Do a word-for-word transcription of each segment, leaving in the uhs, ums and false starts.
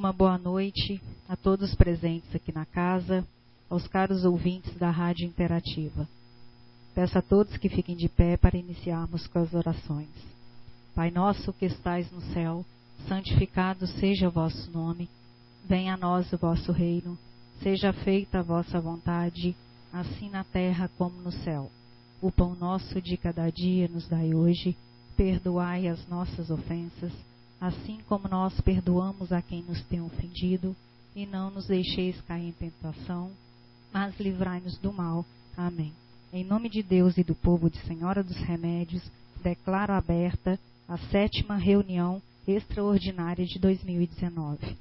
uma boa noite a todos presentes aqui na casa, aos caros ouvintes da Rádio Interativa. Peço a todos que fiquem de pé para iniciarmos com as orações. Pai nosso que estais no céu, santificado seja o vosso nome. Venha a nós o vosso reino. Seja feita a vossa vontade, assim na terra como no céu. O pão nosso de cada dia nos dai hoje. Perdoai as nossas ofensas, assim como nós perdoamos a quem nos tem ofendido. E não nos deixeis cair em tentação, mas livrai-nos do mal. Amém. Em nome de Deus e do povo de Senhora dos Remédios, declaro aberta a sétima reunião extraordinária de dois mil e dezenove.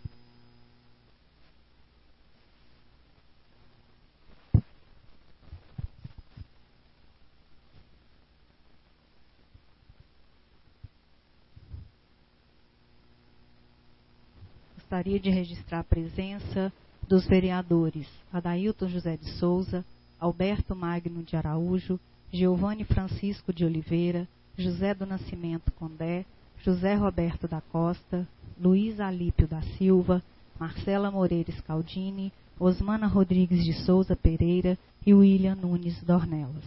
Gostaria de registrar a presença dos vereadores Adailton José de Souza, Alberto Magno de Araújo, Giovanni Francisco de Oliveira, José do Nascimento Condé, José Roberto da Costa, Luiz Alípio da Silva, Marcela Moreira Scaldini, Osmana Rodrigues de Souza Pereira e William Nunes Dornelas.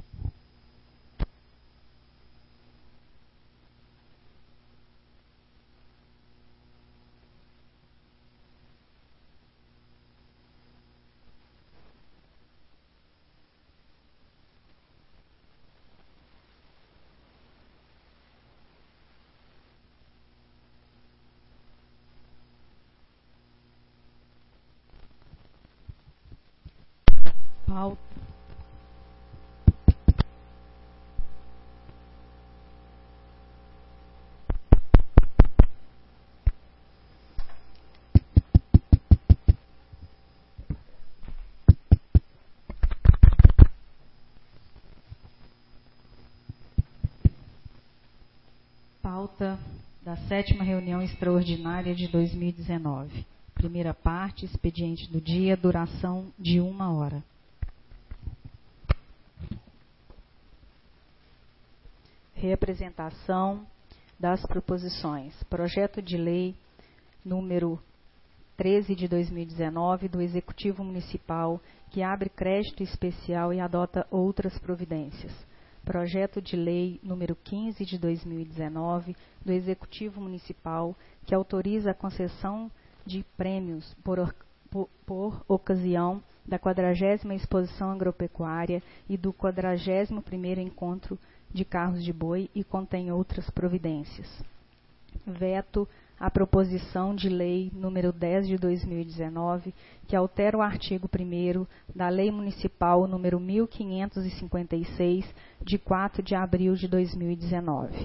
Pauta. Pauta da sétima reunião extraordinária de dois mil e dezenove. Primeira parte, expediente do dia, duração de uma hora. Reapresentação das proposições. Projeto de lei número treze de dois mil e dezenove do Executivo Municipal, que abre crédito especial e adota outras providências. Projeto de lei número quinze de dois mil e dezenove do Executivo Municipal, que autoriza a concessão de prêmios por, por, por ocasião da quadragésima Exposição Agropecuária e do quadragésimo primeiro Encontro de Carros de Boi e contém outras providências. Veto à proposição de lei número dez de dois mil e dezenove, que altera o artigo primeiro da Lei Municipal número mil quinhentos e cinquenta e seis, de quatro de abril de dois mil e dezenove.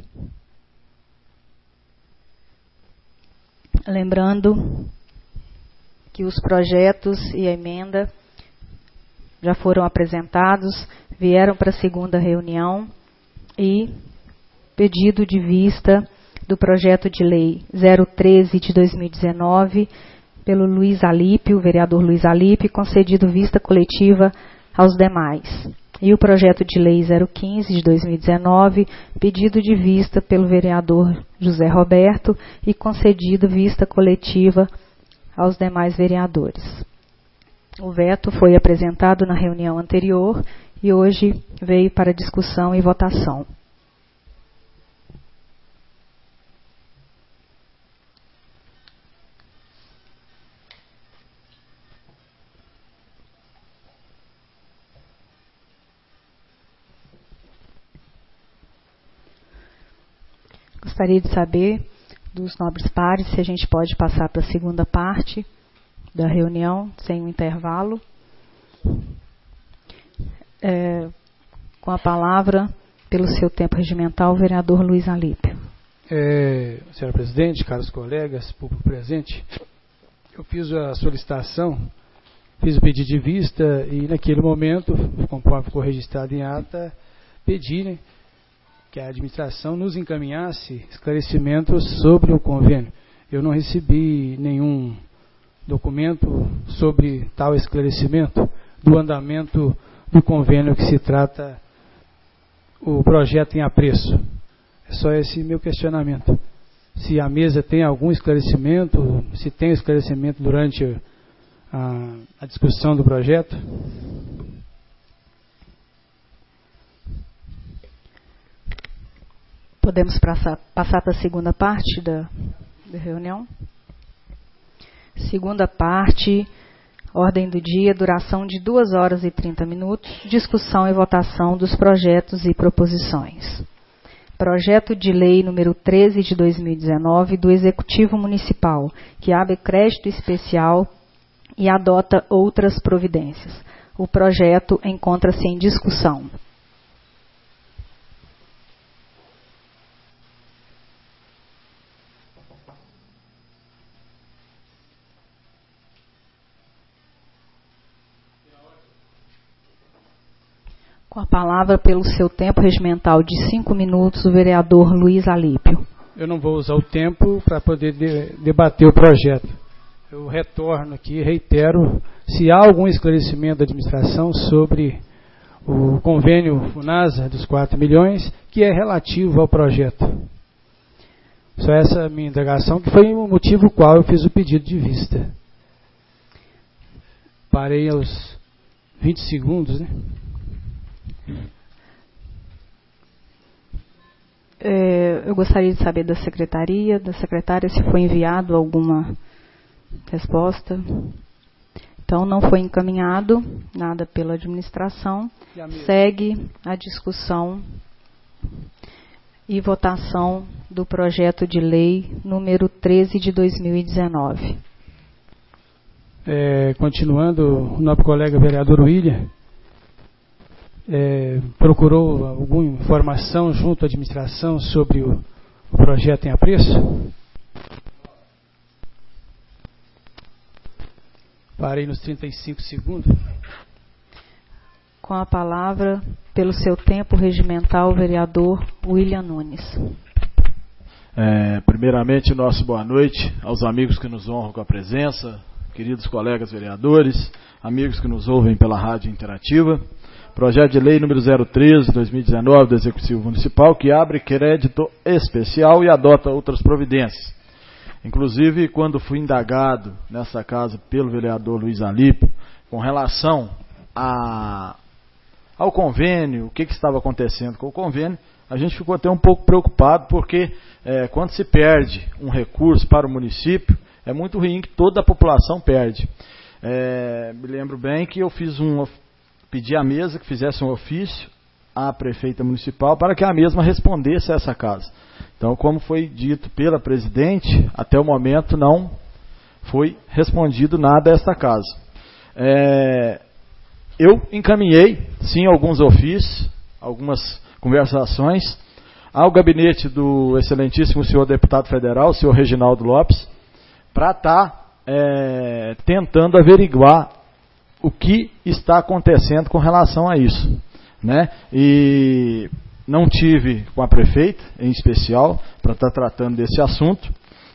Lembrando que os projetos e a emenda já foram apresentados, vieram para a segunda reunião, e pedido de vista do projeto de lei zero treze de dois mil e dezenove pelo Luiz Alípio, vereador Luiz Alípio, concedido vista coletiva aos demais. E o projeto de lei zero quinze de dois mil e dezenove, pedido de vista pelo vereador José Roberto e concedido vista coletiva aos demais vereadores. O veto foi apresentado na reunião anterior e hoje veio para discussão e votação. Gostaria de saber dos nobres pares se a gente pode passar para a segunda parte da reunião, sem um intervalo. É, com a palavra, pelo seu tempo regimental, o vereador Luiz Alípio. É, senhora presidente, caros colegas, público presente, eu fiz a solicitação, fiz o pedido de vista e naquele momento, conforme ficou registrado em ata, pedi, né, que a administração nos encaminhasse esclarecimentos sobre o convênio. Eu não recebi nenhum documento sobre tal esclarecimento do andamento do convênio que se trata o projeto em apreço. É só esse meu questionamento. se a mesa tem algum esclarecimento, se tem esclarecimento durante a, a discussão do projeto. Podemos passar, passar para a segunda parte da, da reunião? Segunda parte, ordem do dia, duração de duas horas e trinta minutos, discussão e votação dos projetos e proposições. Projeto de lei número treze de dois mil e dezenove do Executivo Municipal, que abre crédito especial e adota outras providências. O projeto encontra-se em discussão. Com a palavra, pelo seu tempo regimental de cinco minutos, o vereador Luiz Alípio. Eu não vou usar o tempo para poder de, debater o projeto. Eu retorno aqui, reitero, se há algum esclarecimento da administração sobre o convênio FUNASA dos quatro milhões, que é relativo ao projeto. Só essa minha indagação, que foi o motivo qual eu fiz o pedido de vista. Parei aos vinte segundos, né? É, eu gostaria de saber da secretaria, da secretária, se foi enviado alguma resposta. Então, não foi encaminhado nada pela administração. Segue a discussão e votação do projeto de lei número treze de dois mil e dezenove. É, continuando, o nosso colega vereador William É, procurou alguma informação junto à administração sobre o, o projeto em apreço? Parei nos trinta e cinco segundos. Com a palavra, pelo seu tempo regimental, o vereador William Nunes. É, primeiramente, nossa boa noite aos amigos que nos honram com a presença, queridos colegas vereadores, amigos que nos ouvem pela rádio interativa. Projeto de lei número zero treze de dois mil e dezenove do Executivo Municipal, que abre crédito especial e adota outras providências. Inclusive, quando fui indagado nessa casa pelo vereador Luiz Alípio, com relação a, ao convênio, o que, que estava acontecendo com o convênio, a gente ficou até um pouco preocupado, porque é, quando se perde um recurso para o município, é muito ruim que toda a população perde. É, me lembro bem que eu fiz um... pedi à mesa que fizesse um ofício à prefeita municipal para que a mesma respondesse a essa casa. Então, como foi dito pela presidente, até o momento não foi respondido nada a esta casa. É, eu encaminhei, sim, alguns ofícios, algumas conversações ao gabinete do excelentíssimo senhor deputado federal, o senhor Reginaldo Lopes, para estar é, tentando averiguar o que está acontecendo com relação a isso, né? E não tive com a prefeita, em especial, para estar tratando desse assunto,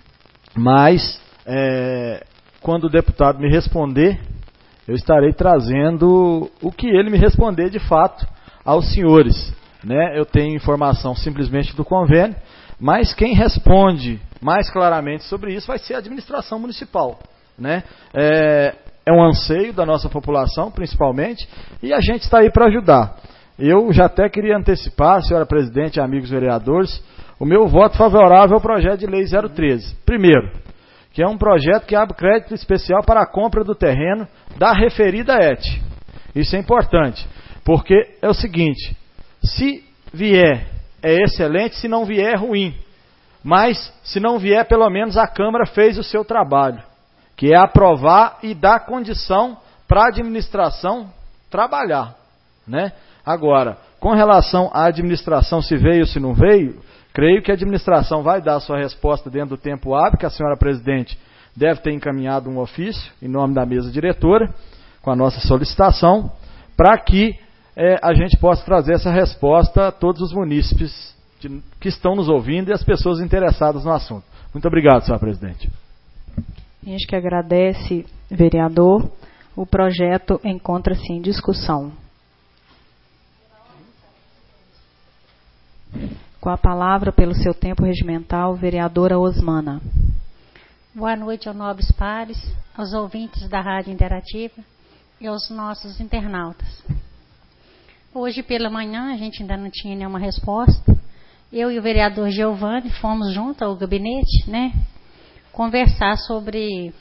mas é, quando o deputado me responder, eu estarei trazendo o que ele me responder de fato aos senhores, né? Eu tenho informação simplesmente do convênio, mas quem responde mais claramente sobre isso vai ser a administração municipal, né? É, É um anseio da nossa população, principalmente, e a gente está aí para ajudar. Eu já até queria antecipar, senhora presidente e amigos vereadores, o meu voto favorável ao projeto de lei zero treze. Primeiro, que é um projeto que abre crédito especial para a compra do terreno da referida E T. Isso é importante, porque é o seguinte, se vier é excelente, se não vier é ruim. Mas, se não vier, pelo menos a Câmara fez o seu trabalho, que é aprovar e dar condição para a administração trabalhar, né? Agora, com relação à administração, se veio ou se não veio, creio que a administração vai dar a sua resposta dentro do tempo hábil, que a senhora presidente deve ter encaminhado um ofício em nome da mesa diretora, com a nossa solicitação, para que é, a gente possa trazer essa resposta a todos os munícipes de, que estão nos ouvindo e as pessoas interessadas no assunto. Muito obrigado, senhora presidente. A gente que agradece, vereador. O projeto encontra-se em discussão. Com a palavra, pelo seu tempo regimental, vereadora Osmana. Boa noite aos nobres pares, aos ouvintes da Rádio Interativa e aos nossos internautas. Hoje pela manhã, a gente ainda não tinha nenhuma resposta. Eu e o vereador Giovanni fomos junto ao gabinete, né, conversar sobre,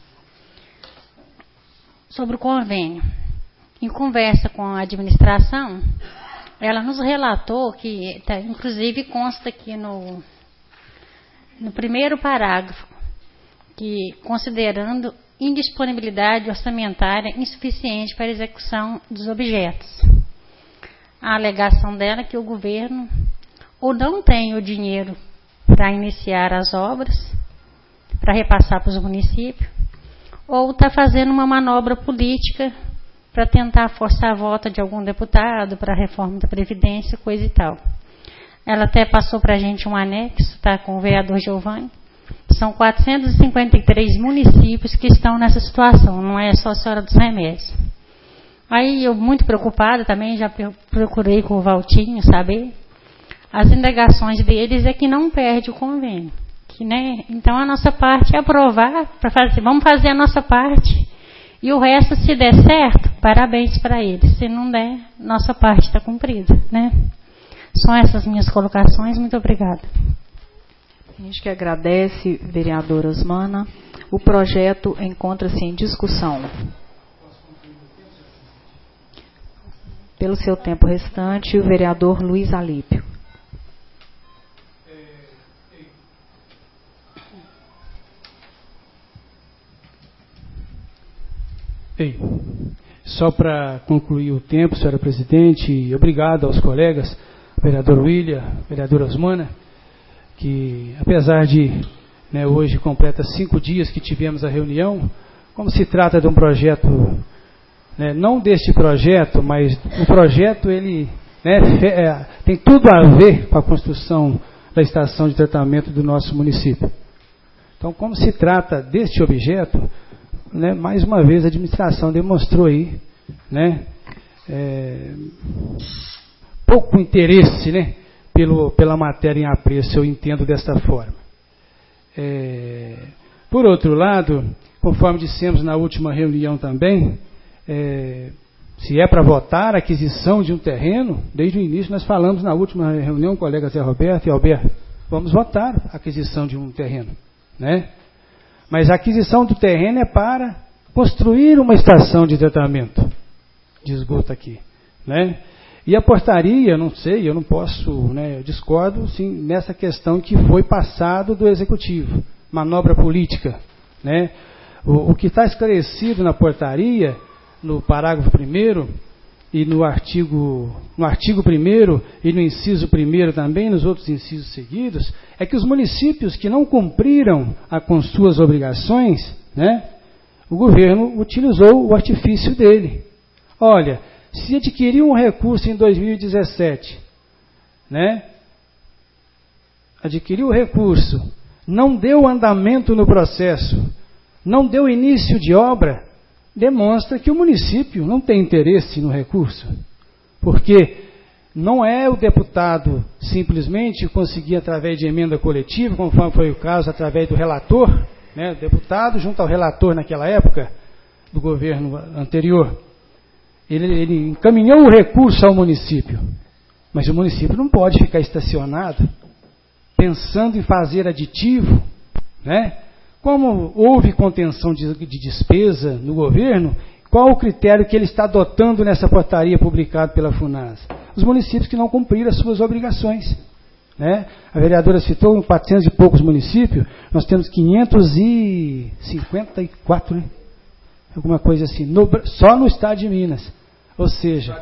sobre o convênio. Em conversa com a administração, ela nos relatou que, tá, inclusive consta aqui no, no primeiro parágrafo, que considerando indisponibilidade orçamentária insuficiente para a execução dos objetos. A alegação dela é que o governo ou não tem o dinheiro para iniciar as obras, para repassar para os municípios, ou está fazendo uma manobra política para tentar forçar a volta de algum deputado para a reforma da Previdência, coisa e tal. Ela até passou para a gente um anexo, tá, com o vereador Giovanni. São quatrocentos e cinquenta e três municípios que estão nessa situação, não é só a Senhora dos Remédios. Aí eu, muito preocupada também, já procurei com o Valtinho saber. As indagações deles é que não perde o convênio. Que, né, então a nossa parte é aprovar, para fazer, vamos fazer a nossa parte. E o resto, se der certo, parabéns para eles. Se não der, nossa parte está cumprida, né? São essas minhas colocações. Muito obrigada. A gente que agradece, vereadora Osmana. O projeto encontra-se em discussão. Pelo seu tempo restante, o vereador Luiz Alípio. Ei, só para concluir o tempo, senhora presidente, obrigado aos colegas, vereador William, vereadora Osmana, que apesar de, né, hoje completa cinco dias que tivemos a reunião, como se trata de um projeto, né, não deste projeto, mas o projeto ele, né, é, tem tudo a ver com a construção da estação de tratamento do nosso município. Então, como se trata deste objeto, né, mais uma vez a administração demonstrou aí, né, é, pouco interesse, né, pelo, pela matéria em apreço, eu entendo desta forma. É, por outro lado, conforme dissemos na última reunião também, é, se é para votar a aquisição de um terreno, desde o início nós falamos na última reunião, colega Zé Roberto e Alberto, vamos votar a aquisição de um terreno, né? Mas a aquisição do terreno é para construir uma estação de tratamento de esgoto aqui, né? E a portaria, não sei, eu não posso, né, eu discordo, sim, nessa questão que foi passado do executivo, manobra política, né? O, o que está esclarecido na portaria, no parágrafo primeiro e no artigo, no artigo primeiro e no inciso primeiro também, nos outros incisos seguidos, é que os municípios que não cumpriram a, com suas obrigações, né, o governo utilizou o artifício dele. Olha, se adquiriu um recurso em dois mil e dezessete, né, adquiriu o recurso, não deu andamento no processo, não deu início de obra, demonstra que o município não tem interesse no recurso, porque não é o deputado simplesmente conseguir através de emenda coletiva, conforme foi o caso, através do relator, né, o deputado junto ao relator naquela época, do governo anterior, ele, ele encaminhou o recurso ao município, mas o município não pode ficar estacionado, pensando em fazer aditivo, né? Como houve contenção de, de despesa no governo, qual o critério que ele está adotando nessa portaria publicada pela FUNASA? Os municípios que não cumpriram as suas obrigações, né? A vereadora citou em quatrocentos e poucos municípios, nós temos quinhentos e cinquenta e quatro, né? Alguma coisa assim, no, só no estado de Minas, ou seja,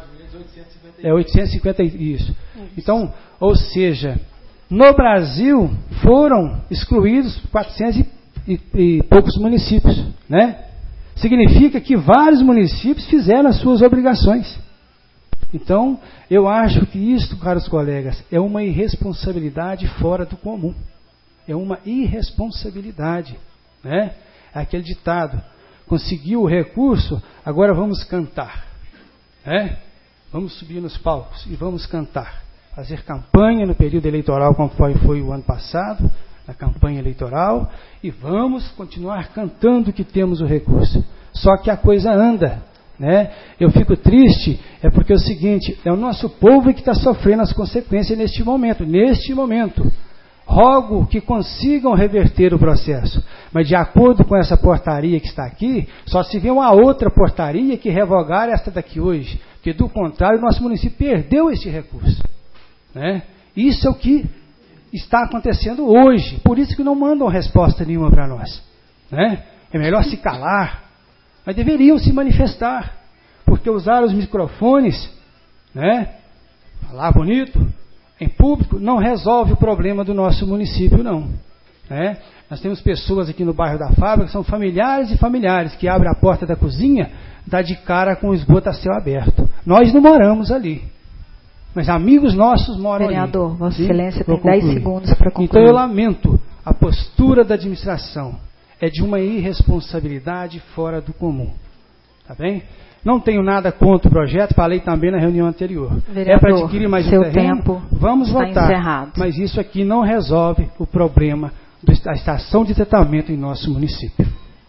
é oitocentos e cinquenta, isso. Então, ou seja, no Brasil foram excluídos quatrocentos e, e poucos municípios, né? Significa que vários municípios fizeram as suas obrigações. Então, eu acho que isto, caros colegas, é uma irresponsabilidade fora do comum. É uma irresponsabilidade, né? É aquele ditado, conseguiu o recurso, agora vamos cantar, né? Vamos subir nos palcos e vamos cantar. fazer campanha no período eleitoral, como foi, foi o ano passado, na campanha eleitoral, e vamos continuar cantando que temos o recurso. Só que a coisa anda, né? Eu fico triste, é porque é o seguinte, é o nosso povo que está sofrendo as consequências neste momento, neste momento. Rogo que consigam reverter o processo, mas de acordo com essa portaria que está aqui, só se vê uma outra portaria que revogar esta daqui hoje, porque do contrário, o nosso município perdeu este recurso, né? Isso é o que está acontecendo hoje, por isso que não mandam resposta nenhuma para nós, né? É melhor se calar, mas deveriam se manifestar, porque usar os microfones, né? Falar bonito em público não resolve o problema do nosso município, não, né? Nós temos pessoas aqui no bairro da Fábrica que são familiares e familiares, que abrem a porta da cozinha, dá de cara com o esgoto a céu aberto. Nós não moramos ali, mas amigos nossos moram Vereador, ali. Vossa Excelência tem dez segundos para concluir. Então eu lamento, a postura da administração é de uma irresponsabilidade fora do comum, tá bem? Não tenho nada contra o projeto, falei também na reunião anterior. Vereador, é para adquirir mais seu um terreno, tempo vamos está votar. encerrado. Mas isso aqui não resolve o problema da estação de tratamento em nosso município.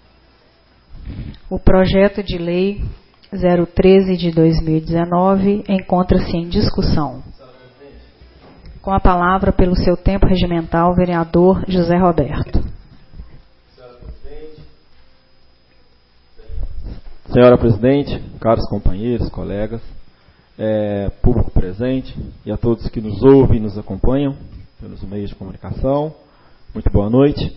O projeto de lei zero treze de dois mil e dezenove encontra-se em discussão. Com a palavra, pelo seu tempo regimental, vereador José Roberto. Senhora Presidente, caros companheiros, colegas, é, público presente e a todos que nos ouvem e nos acompanham pelos meios de comunicação, muito boa noite.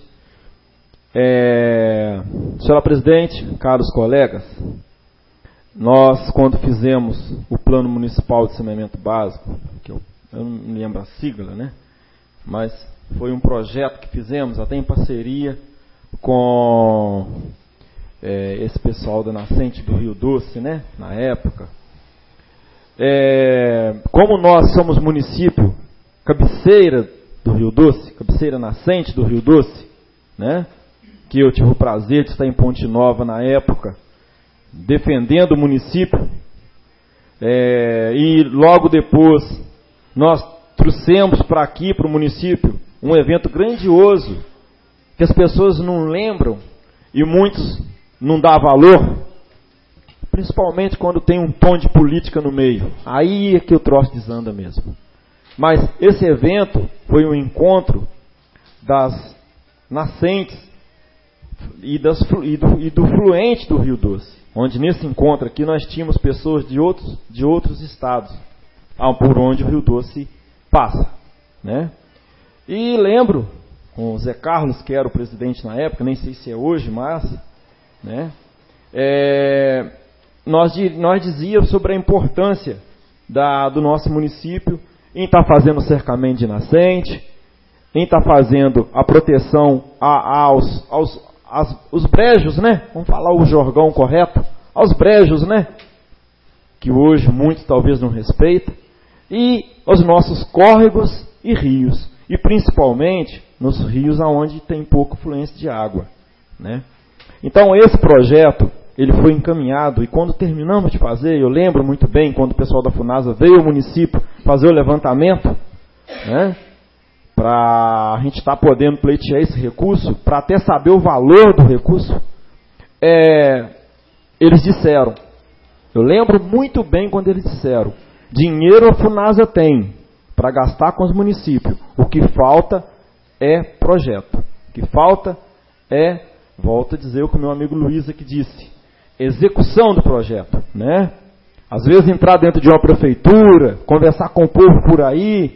É, senhora Presidente, caros colegas, nós, quando fizemos o Plano Municipal de Saneamento Básico, que eu, eu não me lembro a sigla, né? Mas foi um projeto que fizemos até em parceria com é, esse pessoal da nascente do Rio Doce, né? Na época. É, como nós somos município cabeceira do Rio Doce, cabeceira nascente do Rio Doce, né? Que eu tive o prazer de estar em Ponte Nova na época, defendendo o município, é, e logo depois nós trouxemos para aqui, para o município, um evento grandioso, que as pessoas não lembram, e muitos não dão valor, principalmente quando tem um tom de política no meio, aí é que o troço desanda mesmo. Mas esse evento foi um encontro das nascentes e, das, e, do, e do fluente do Rio Doce, onde nesse encontro aqui nós tínhamos pessoas de outros, de outros estados, por onde o Rio Doce passa, né? E lembro, com o Zé Carlos, que era o presidente na época, nem sei se é hoje, mas, né? É, nós, nós dizíamos sobre a importância da, do nosso município em estar fazendo o cercamento de nascente, em estar fazendo a proteção a, aos, aos As, os brejos, né? Vamos falar o jargão correto. Aos brejos, né? Que hoje muitos talvez não respeitam. E aos nossos córregos e rios. E principalmente nos rios onde tem pouca fluência de água, né? Então esse projeto, ele foi encaminhado. E quando terminamos de fazer, eu lembro muito bem, quando o pessoal da FUNASA veio ao município fazer o levantamento, né? Para a gente estar tá podendo pleitear esse recurso, para até saber o valor do recurso, é, eles disseram, eu lembro muito bem quando eles disseram, dinheiro a FUNASA tem para gastar com os municípios, o que falta é projeto, o que falta é, volto a dizer o que o meu amigo Luiz aqui disse, execução do projeto, né? Às vezes entrar dentro de uma prefeitura, conversar com o povo por aí,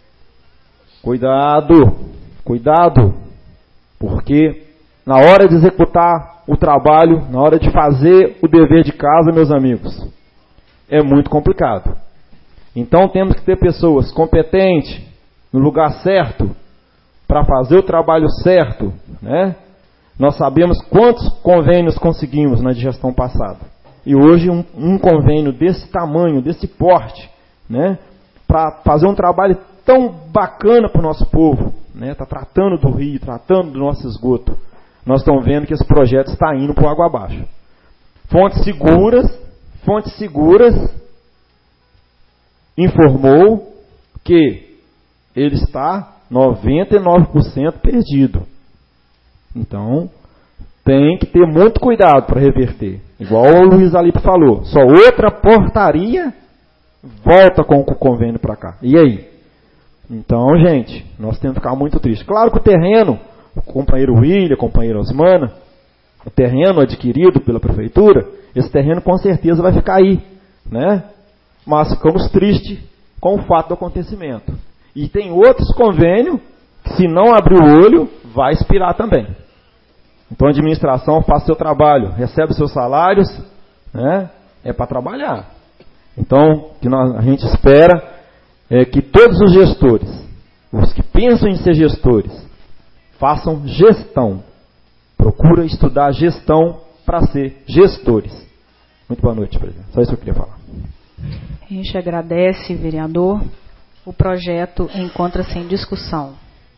Cuidado, cuidado, porque na hora de executar o trabalho, na hora de fazer o dever de casa, meus amigos, é muito complicado. Então temos que ter pessoas competentes, no lugar certo, para fazer o trabalho certo, né? Nós sabemos quantos convênios conseguimos na gestão passada. E hoje um, um convênio desse tamanho, desse porte, né? Para fazer um trabalho tão bacana para o nosso povo, né? Está tratando do rio, tratando do nosso esgoto. Nós estamos vendo que esse projeto está indo por água abaixo. Fontes seguras, fontes seguras, informou, que ele está noventa e nove por cento perdido. Então, tem que ter muito cuidado para reverter. Igual o Luiz Alipe falou, só outra portaria volta com o convênio para cá. E aí? Então, gente, nós temos que ficar muito tristes. Claro que o terreno, o companheiro William, o companheiro Osmana, o terreno adquirido pela prefeitura, esse terreno com certeza vai ficar aí, né? Mas ficamos tristes com o fato do acontecimento. E tem outros convênios que, se não abrir o olho, vai expirar também. Então a administração faz seu trabalho, recebe seus salários, né? É para trabalhar. Então, o que nós, a gente espera é que todos os gestores, os que pensam em ser gestores, façam gestão. Procura estudar gestão para ser gestores. Muito boa noite, presidente. Só isso que eu queria falar. A gente agradece, vereador. O projeto encontra-se em discussão.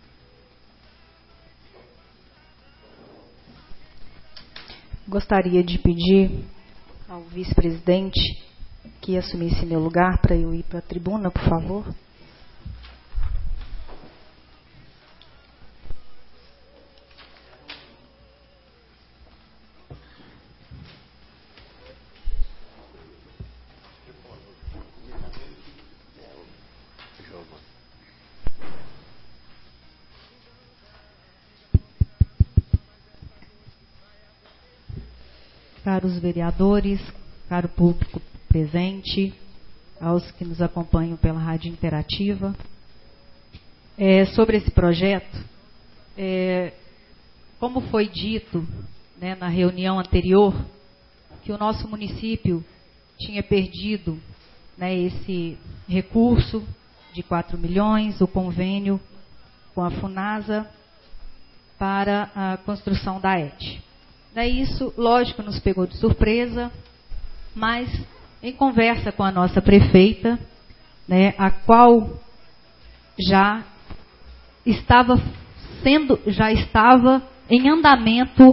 Gostaria de pedir ao vice-presidente que assumisse meu lugar para eu ir para a tribuna, por favor. Caros vereadores, caro público presente, aos que nos acompanham pela Rádio Interativa, é, sobre esse projeto, é, como foi dito, né, na reunião anterior, que o nosso município tinha perdido, né, esse recurso de quatro milhões, o convênio com a Funasa para a construção da E T. Daí isso, lógico, nos pegou de surpresa, mas em conversa com a nossa prefeita, né, a qual já estava sendo, já estava em andamento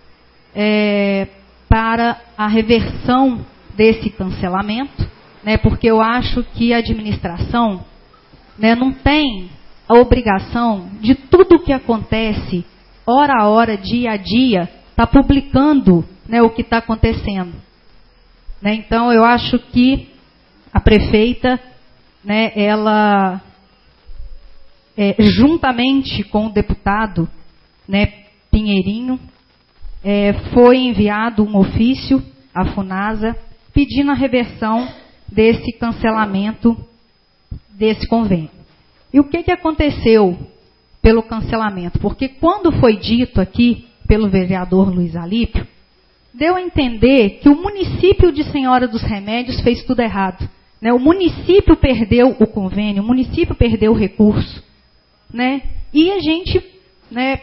é, para a reversão desse cancelamento, né, porque eu acho que a administração, né, não tem a obrigação de tudo o que acontece, hora a hora, dia a dia, está publicando, né, o que está acontecendo. Né, então, eu acho que a prefeita, né, ela, é, juntamente com o deputado, né, Pinheirinho, é, foi enviado um ofício à Funasa pedindo a reversão desse cancelamento desse convênio. E o que, que aconteceu pelo cancelamento? Porque quando foi dito aqui pelo vereador Luiz Alípio, deu a entender que o município de Senhora dos Remédios fez tudo errado. Né? O município perdeu o convênio, o município perdeu o recurso. Né? E a gente, né,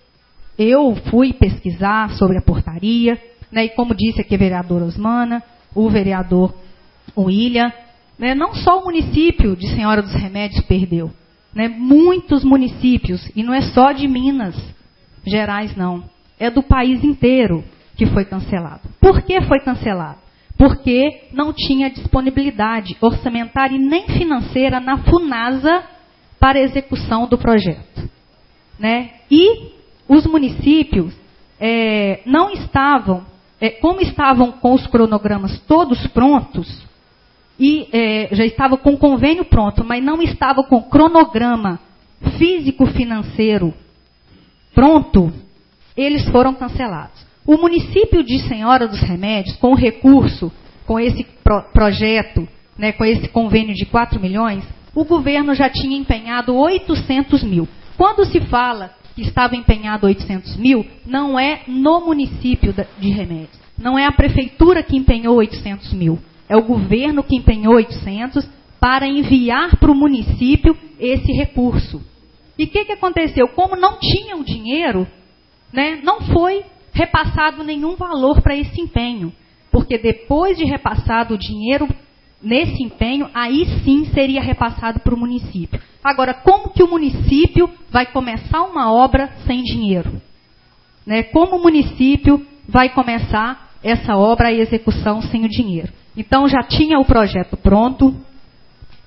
eu fui pesquisar sobre a portaria, né, e como disse aqui a vereadora Osmana, o vereador William, né, não só o município de Senhora dos Remédios perdeu, né, muitos municípios, e não é só de Minas Gerais, não. É do país inteiro que foi cancelado. Por que foi cancelado? Porque não tinha disponibilidade orçamentária e nem financeira na Funasa para a execução do projeto. Né? E os municípios é, não estavam, é, como estavam com os cronogramas todos prontos, e é, já estava com o convênio pronto, mas não estava com o cronograma físico-financeiro pronto, eles foram cancelados. O município de Senhora dos Remédios, com o recurso, com esse pro projeto, né, com esse convênio de quatro milhões, o governo já tinha empenhado oitocentos mil. Quando se fala que estava empenhado oitocentos mil, não é no município de Remédios. Não é a prefeitura que empenhou oitocentos mil. É o governo que empenhou oitocentos para enviar para o município esse recurso. E o que, que aconteceu? Como não tinha o dinheiro, né, não foi repassado nenhum valor para esse empenho. Porque depois de repassado o dinheiro nesse empenho, aí sim seria repassado para o município. Agora, como que o município vai começar uma obra sem dinheiro? Né? Como o município vai começar essa obra, a execução sem o dinheiro? Então, já tinha o projeto pronto,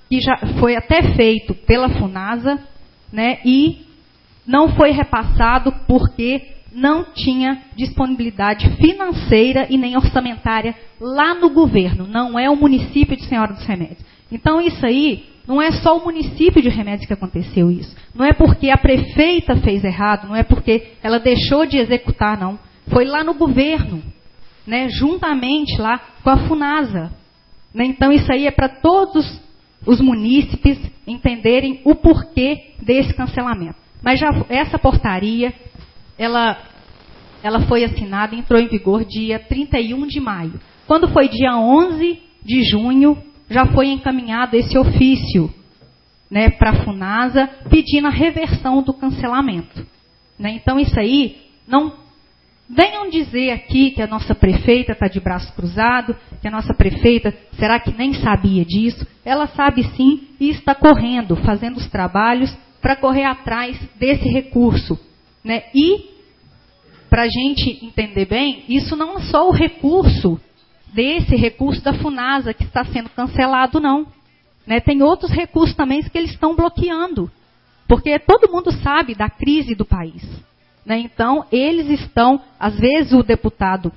que já foi até feito pela Funasa, né, e não foi repassado porque não tinha disponibilidade financeira e nem orçamentária lá no governo. Não é o município de Senhora dos Remédios. Então, isso aí não é só o município de Remédios que aconteceu isso. Não é porque a prefeita fez errado, não é porque ela deixou de executar, não. Foi lá no governo, né, juntamente lá com a Funasa. Né? Então, isso aí é para todos os munícipes entenderem o porquê desse cancelamento. Mas já, essa portaria, ela, ela foi assinada e entrou em vigor dia trinta e um de maio. Quando foi dia onze de junho, já foi encaminhado esse ofício, né, para a Funasa, pedindo a reversão do cancelamento. Né? Então, isso aí, não venham dizer aqui que a nossa prefeita está de braço cruzado, que a nossa prefeita, será que nem sabia disso? Ela sabe sim e está correndo, fazendo os trabalhos para correr atrás desse recurso. Né? E, para a gente entender bem, isso não é só o recurso desse recurso da Funasa que está sendo cancelado, não. Né? Tem outros recursos também que eles estão bloqueando. Porque todo mundo sabe da crise do país. Né? Então, eles estão, às vezes o deputado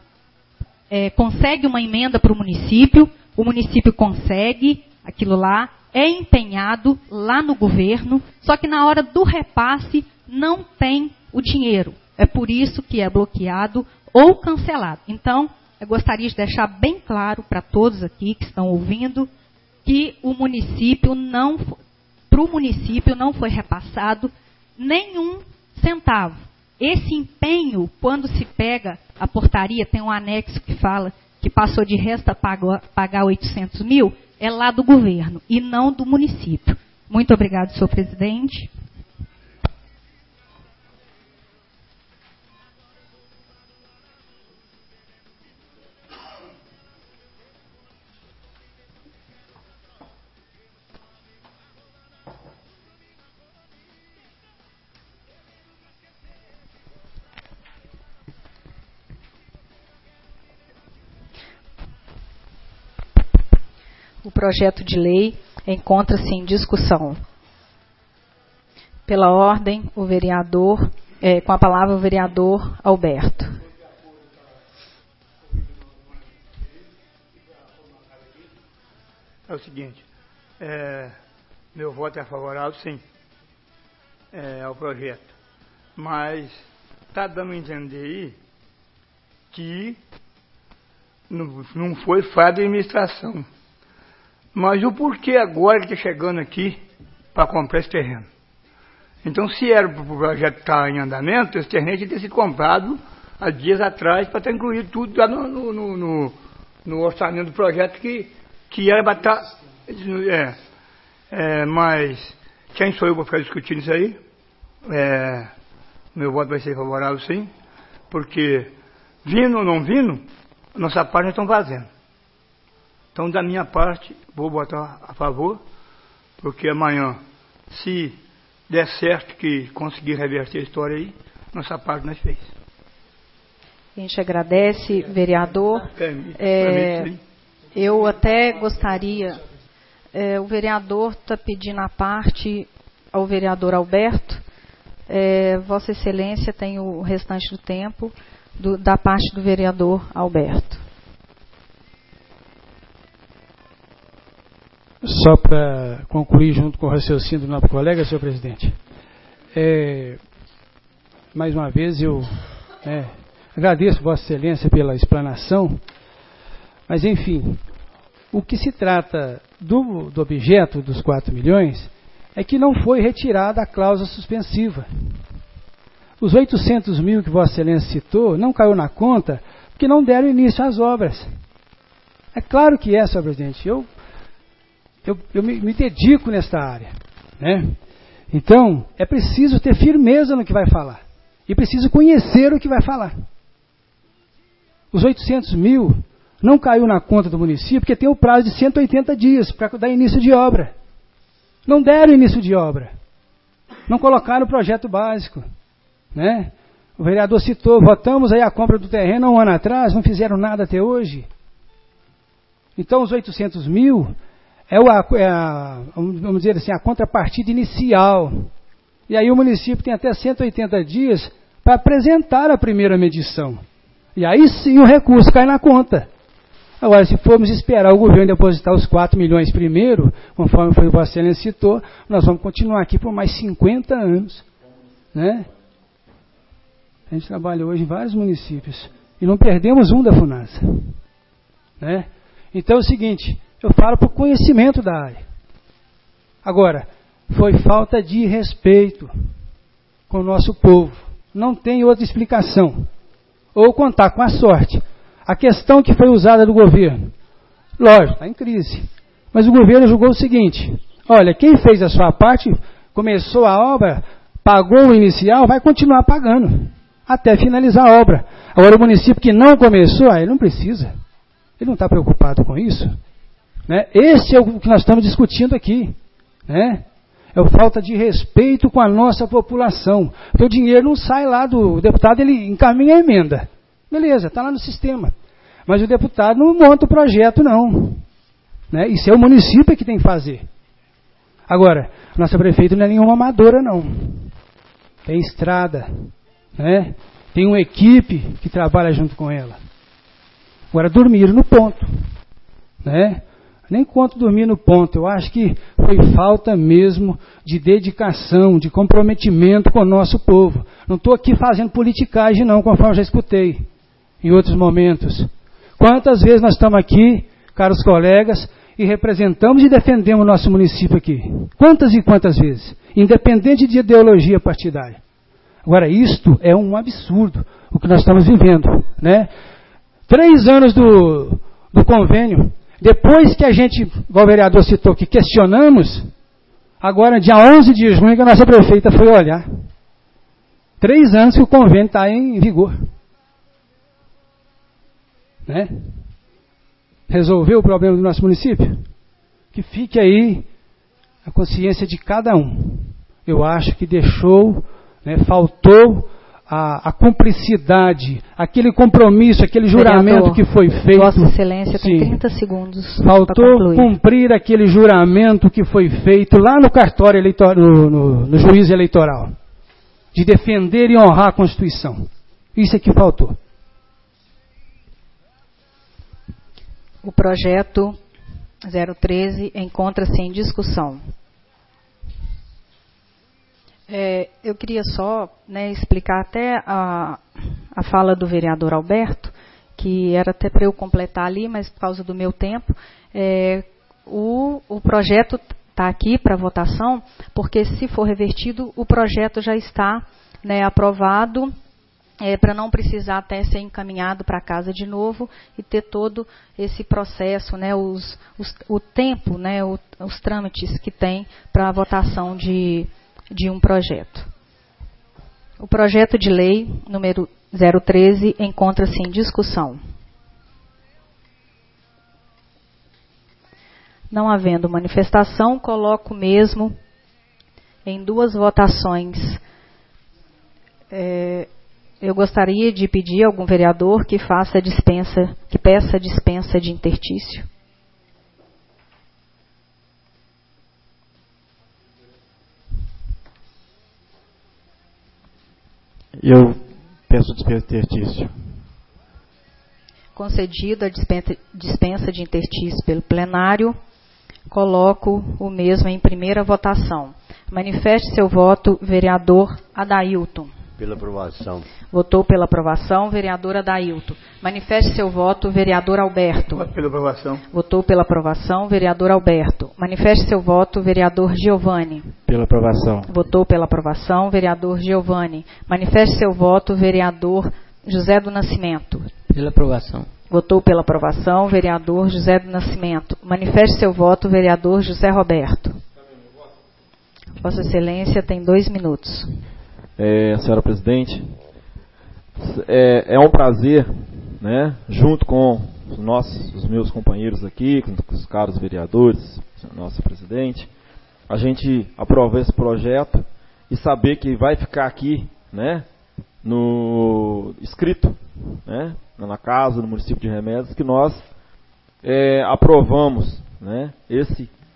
é, consegue uma emenda para o município, o município consegue aquilo lá, é empenhado lá no governo, só que na hora do repasse não tem o dinheiro. É por isso que é bloqueado ou cancelado. Então, eu gostaria de deixar bem claro para todos aqui que estão ouvindo que o município não, para o município não foi repassado nenhum centavo. Esse empenho, quando se pega a portaria, tem um anexo que fala que passou de resto a pagar oitocentos mil, é lá do governo e não do município. Muito obrigado, senhor presidente. O projeto de lei encontra-se em discussão. Pela ordem, o vereador, é, com a palavra o vereador Alberto. É o seguinte, é, meu voto é favorável, sim, é, ao projeto. Mas está dando a entender aí que não, não foi falha da administração. Mas o porquê agora que está chegando aqui para comprar esse terreno? Então, se era para o projeto estar em andamento, esse terreno tinha que ter sido comprado há dias atrás para ter incluído tudo lá no, no, no, no, no orçamento do projeto que, que era para estar... É, é, mas quem sou eu para ficar discutindo isso aí? É, meu voto vai ser favorável, sim, porque vindo ou não vindo, a nossa parte nós estamos fazendo. Então, da minha parte, vou votar a favor, porque amanhã, se der certo que conseguir reverter a história aí, nossa parte nós fez. A gente agradece, vereador. É, é, eu até gostaria, é, o vereador está pedindo a parte ao vereador Alberto. É, Vossa Excelência tem o restante do tempo do, da parte do vereador Alberto. Só para concluir junto com o raciocínio do nosso colega, senhor presidente, é, mais uma vez eu é, agradeço Vossa Excelência pela explanação, mas enfim, o que se trata do, do objeto dos quatro milhões é que não foi retirada a cláusula suspensiva. Os oitocentos mil que Vossa Excelência citou não caiu na conta porque não deram início às obras. É claro que é, senhor presidente, eu Eu, eu me, me dedico nesta área, né? Então, é preciso ter firmeza no que vai falar. E preciso conhecer o que vai falar. Os oitocentos mil não caiu na conta do município porque tem o prazo de cento e oitenta dias para dar início de obra. Não deram início de obra. Não colocaram o projeto básico, né? O vereador citou, votamos aí a compra do terreno há um ano atrás, não fizeram nada até hoje. Então, os oitocentos mil... é, o, é a, vamos dizer assim, a contrapartida inicial. E aí o município tem até cento e oitenta dias para apresentar a primeira medição. E aí sim o recurso cai na conta. Agora, se formos esperar o governo depositar os quatro milhões primeiro, conforme foi o Vossa Excelência citou, nós vamos continuar aqui por mais cinquenta anos. Né? A gente trabalha hoje em vários municípios e não perdemos um da FUNASA. Né? Então é o seguinte, eu falo por conhecimento da área. Agora, foi falta de respeito com o nosso povo. Não tem outra explicação. Ou contar com a sorte. A questão que foi usada do governo, lógico, está em crise. Mas o governo julgou o seguinte, olha, quem fez a sua parte, começou a obra, pagou o inicial, vai continuar pagando, até finalizar a obra. Agora o município que não começou, ele não precisa. Ele não está preocupado com isso. Né? Esse é o que nós estamos discutindo aqui. Né? É a falta de respeito com a nossa população. Porque o dinheiro não sai lá do deputado, ele encaminha a emenda. Beleza, está lá no sistema. Mas o deputado não monta o projeto, não. Né? Isso é o município que tem que fazer. Agora, nossa prefeita não é nenhuma amadora, não. Tem estrada. Né? Tem uma equipe que trabalha junto com ela. Agora, dormir no ponto. Né? Nem quanto dormir no ponto. Eu acho que foi falta mesmo de dedicação, de comprometimento com o nosso povo. Não estou aqui fazendo politicagem, não, conforme eu já escutei em outros momentos. Quantas vezes nós estamos aqui, caros colegas, e representamos e defendemos o nosso município aqui? Quantas e quantas vezes? Independente de ideologia partidária. Agora, isto é um absurdo, o que nós estamos vivendo. Né? Três anos do, do convênio, depois que a gente, igual o vereador citou, que questionamos, agora, dia onze de junho, que a nossa prefeita foi olhar. Três anos que o convênio está em vigor. Né? Resolveu o problema do nosso município? Que fique aí a consciência de cada um. Eu acho que deixou, né, faltou a, a cumplicidade, aquele compromisso, aquele juramento Vereador, que foi feito. Vossa Excelência tem sim, trinta segundos. Faltou cumprir aquele juramento que foi feito lá no cartório eleitoral, no, no, no juízo eleitoral, de defender e honrar a Constituição. Isso é que faltou. O projeto zero treze encontra-se em discussão. É, eu queria só, né, explicar até a, a fala do vereador Alberto, que era até para eu completar ali, mas por causa do meu tempo, é, o, o projeto está aqui para votação, porque se for revertido, o projeto já está, né, aprovado, é, para não precisar até ser encaminhado para casa de novo e ter todo esse processo, né, os, os, o tempo, né, o, os trâmites que tem para a votação de, de um projeto. O projeto de lei número zero treze encontra-se em discussão. Não havendo manifestação, coloco mesmo em duas votações. É, eu gostaria de pedir a algum vereador que faça dispensa, que peça a dispensa de interstício. Eu peço dispensa de interstício. Concedido a dispensa, dispensa de interstício pelo plenário, coloco o mesmo em primeira votação. Manifeste seu voto, vereador Adailton. Pela aprovação. Votou pela aprovação, vereador Adailton. Manifeste seu voto, vereador Alberto. Voto pela aprovação. Votou pela aprovação, vereador Alberto. Manifeste seu voto, vereador Giovanni. Pela aprovação. Votou pela aprovação, vereador Giovanni. Manifeste seu voto, vereador José do Nascimento. Pela aprovação. Votou pela aprovação, vereador José do Nascimento. Manifeste seu voto, vereador José Roberto. Vossa Excelência tem dois minutos. É, senhora presidente, é, é um prazer, né, junto com os, nossos, os meus companheiros aqui, com os caros vereadores, nossa presidente, a gente aprovar esse projeto e saber que vai ficar aqui, né, no escrito, né, na casa, no município de Remédios, que nós é, aprovamos, né, esse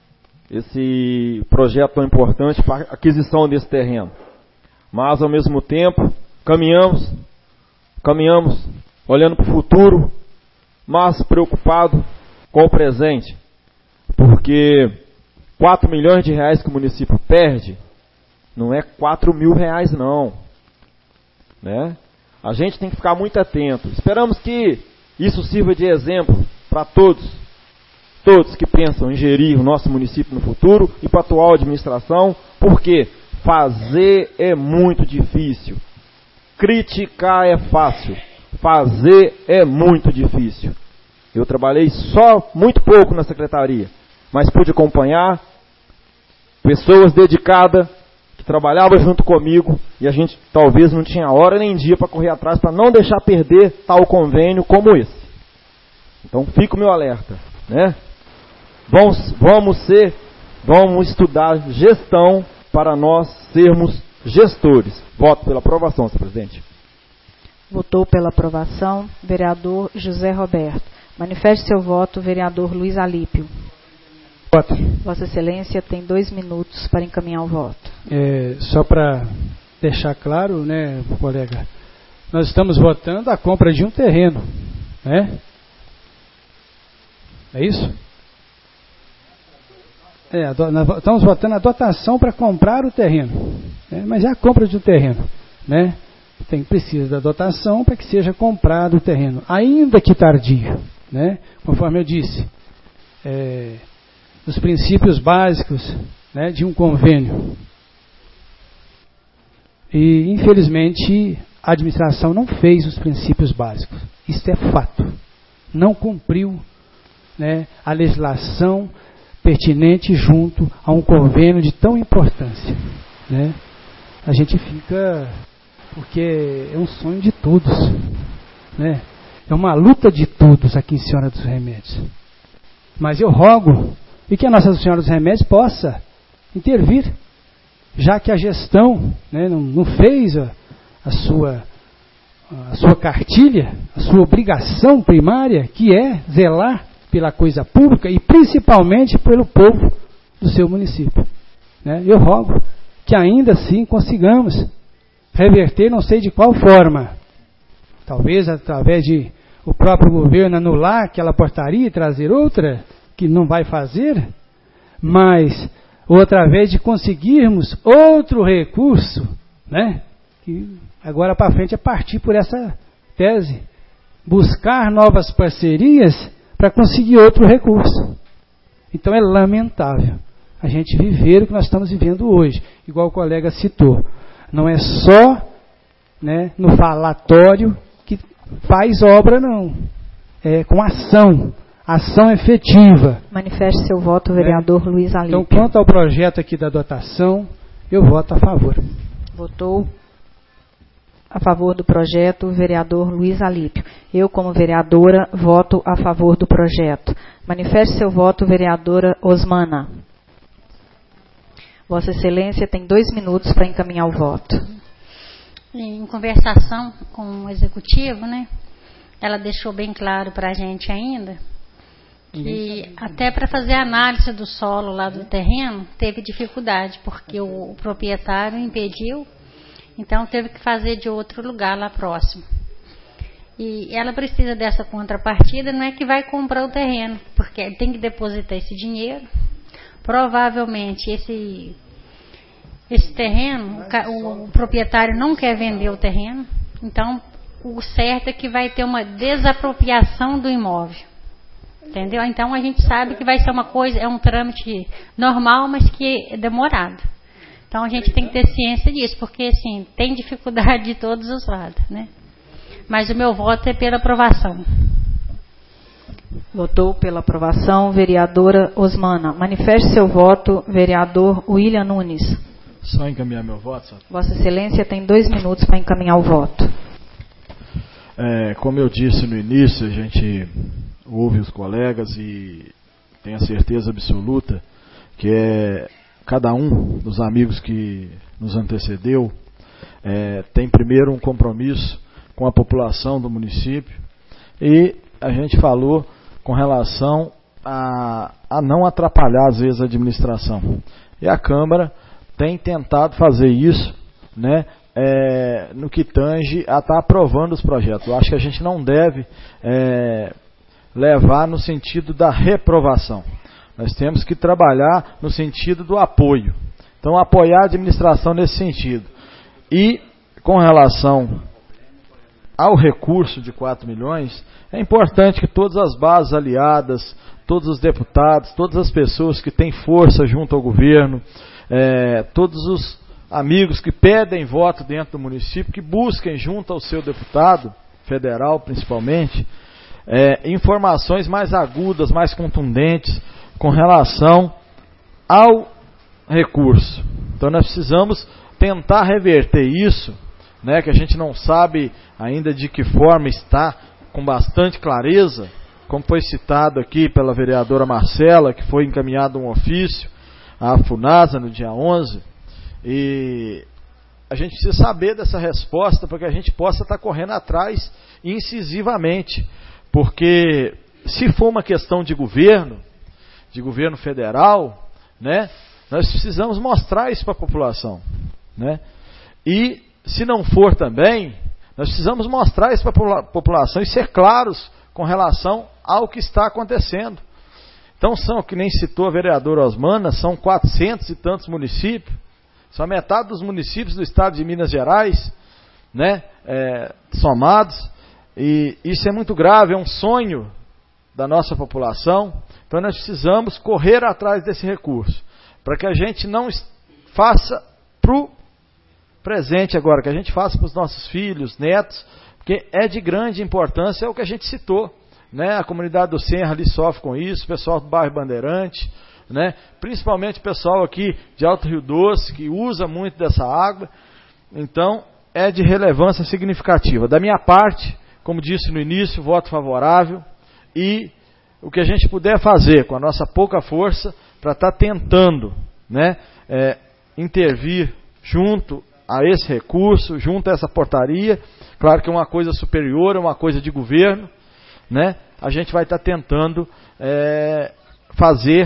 esse projeto tão importante para a aquisição desse terreno. Mas, ao mesmo tempo, caminhamos, caminhamos olhando para o futuro, mas preocupado com o presente. Porque quatro milhões de reais que o município perde, não é quatro mil reais não. Né? A gente tem que ficar muito atento. Esperamos que isso sirva de exemplo para todos, todos que pensam em gerir o nosso município no futuro e para a atual administração, porque fazer é muito difícil. Criticar é fácil. Fazer é muito difícil. Eu trabalhei só muito pouco na secretaria, mas pude acompanhar pessoas dedicadas que trabalhavam junto comigo e a gente talvez não tinha hora nem dia para correr atrás para não deixar perder tal convênio como esse. Então fica o meu alerta, né? Vamos, vamos ser, vamos estudar gestão para nós sermos gestores. Voto pela aprovação, senhor presidente. Votou pela aprovação, vereador José Roberto. Manifeste seu voto, vereador Luiz Alípio. Voto. Vossa Excelência tem dois minutos para encaminhar o voto. É, só para deixar claro, né, colega, nós estamos votando a compra de um terreno, né? É isso? É, a do, nós estamos votando a dotação para comprar o terreno, né? Mas é a compra de um terreno, né? Tem, precisa da dotação para que seja comprado o terreno, ainda que tardio, né? Conforme eu disse, é, os princípios básicos, né, de um convênio. E, infelizmente, a administração não fez os princípios básicos. Isso é fato. Não cumpriu, né, a legislação pertinente junto a um convênio de tão importância, né? A gente fica... porque é um sonho de todos, né? É uma luta de todos aqui em Senhora dos Remédios. Mas eu rogo e que a Nossa Senhora dos Remédios possa intervir, já que a gestão, né, não, não fez a, a, sua, a sua cartilha, a sua obrigação primária, que é zelar pela coisa pública e principalmente pelo povo do seu município, né? Eu rogo que ainda assim consigamos reverter, não sei de qual forma, talvez através de o próprio governo anular aquela portaria e trazer outra, que não vai fazer, mas ou através de conseguirmos outro recurso, né? Que agora para frente é partir por essa tese, buscar novas parcerias para conseguir outro recurso. Então é lamentável a gente viver o que nós estamos vivendo hoje, igual o colega citou. Não é só, né, no falatório que faz obra, não. É com ação, ação efetiva. Manifeste seu voto, vereador é. Luiz Alípio. Então, quanto ao projeto aqui da dotação, eu voto a favor. Votou a favor do projeto o vereador Luiz Alípio. Eu, como vereadora, voto a favor do projeto. Manifeste seu voto, vereadora Osmana. Vossa Excelência tem dois minutos para encaminhar o voto. Em conversação com o executivo, né, ela deixou bem claro para a gente ainda que até para fazer a análise do solo lá do terreno teve dificuldade, porque o, o proprietário impediu, então teve que fazer de outro lugar lá próximo. E ela precisa dessa contrapartida, não é que vai comprar o terreno, porque tem que depositar esse dinheiro. Provavelmente esse, esse terreno, o, o proprietário não quer vender o terreno, então o certo é que vai ter uma desapropriação do imóvel. Entendeu? Então a gente sabe que vai ser uma coisa, é um trâmite normal, mas que é demorado. Então a gente tem que ter ciência disso, porque assim, tem dificuldade de todos os lados, né? Mas o meu voto é pela aprovação. Votou pela aprovação, vereadora Osmana. Manifeste seu voto, vereador William Nunes. Só encaminhar meu voto, só. Vossa Excelência tem dois minutos para encaminhar o voto. É, como eu disse no início, a gente ouve os colegas e tem a certeza absoluta que é cada um dos amigos que nos antecedeu é, tem primeiro um compromisso com a população do município e a gente falou com relação a, a não atrapalhar, às vezes, a administração. E a Câmara tem tentado fazer isso, né, é, no que tange a estar aprovando os projetos. Eu acho que a gente não deve é, levar no sentido da reprovação. Nós temos que trabalhar no sentido do apoio. Então, apoiar a administração nesse sentido. E, com relação ao recurso de quatro milhões, é importante que todas as bases aliadas, todos os deputados, todas as pessoas que têm força junto ao governo, é, todos os amigos que pedem voto dentro do município, que busquem junto ao seu deputado, federal principalmente, é, informações mais agudas, mais contundentes com relação ao recurso. Então nós precisamos tentar reverter isso, né, que a gente não sabe ainda de que forma está, com bastante clareza, como foi citado aqui pela vereadora Marcela, que foi encaminhado um ofício à FUNASA no dia onze, e a gente precisa saber dessa resposta para que a gente possa estar correndo atrás incisivamente, porque se for uma questão de governo, de governo federal, né, nós precisamos mostrar isso para a população, né? E se não for também, nós precisamos mostrar isso para a população e ser claros com relação ao que está acontecendo. Então são, que nem citou a vereadora Osmana, são quatrocentos e tantos municípios, são a metade dos municípios do estado de Minas Gerais, né, é, somados, e isso é muito grave, é um sonho da nossa população. Então nós precisamos correr atrás desse recurso, para que a gente não faça para o presente agora, que a gente faça para os nossos filhos, netos, porque é de grande importância, é o que a gente citou, né? A comunidade do Senra ali sofre com isso, o pessoal do bairro Bandeirante, né? Principalmente o pessoal aqui de Alto Rio Doce, que usa muito dessa água. Então é de relevância significativa. Da minha parte, como disse no início, voto favorável, e o que a gente puder fazer com a nossa pouca força para estar tentando, né, é, intervir junto a esse recurso, junto a essa portaria, claro que é uma coisa superior, é uma coisa de governo, né, a gente vai estar tentando é, fazer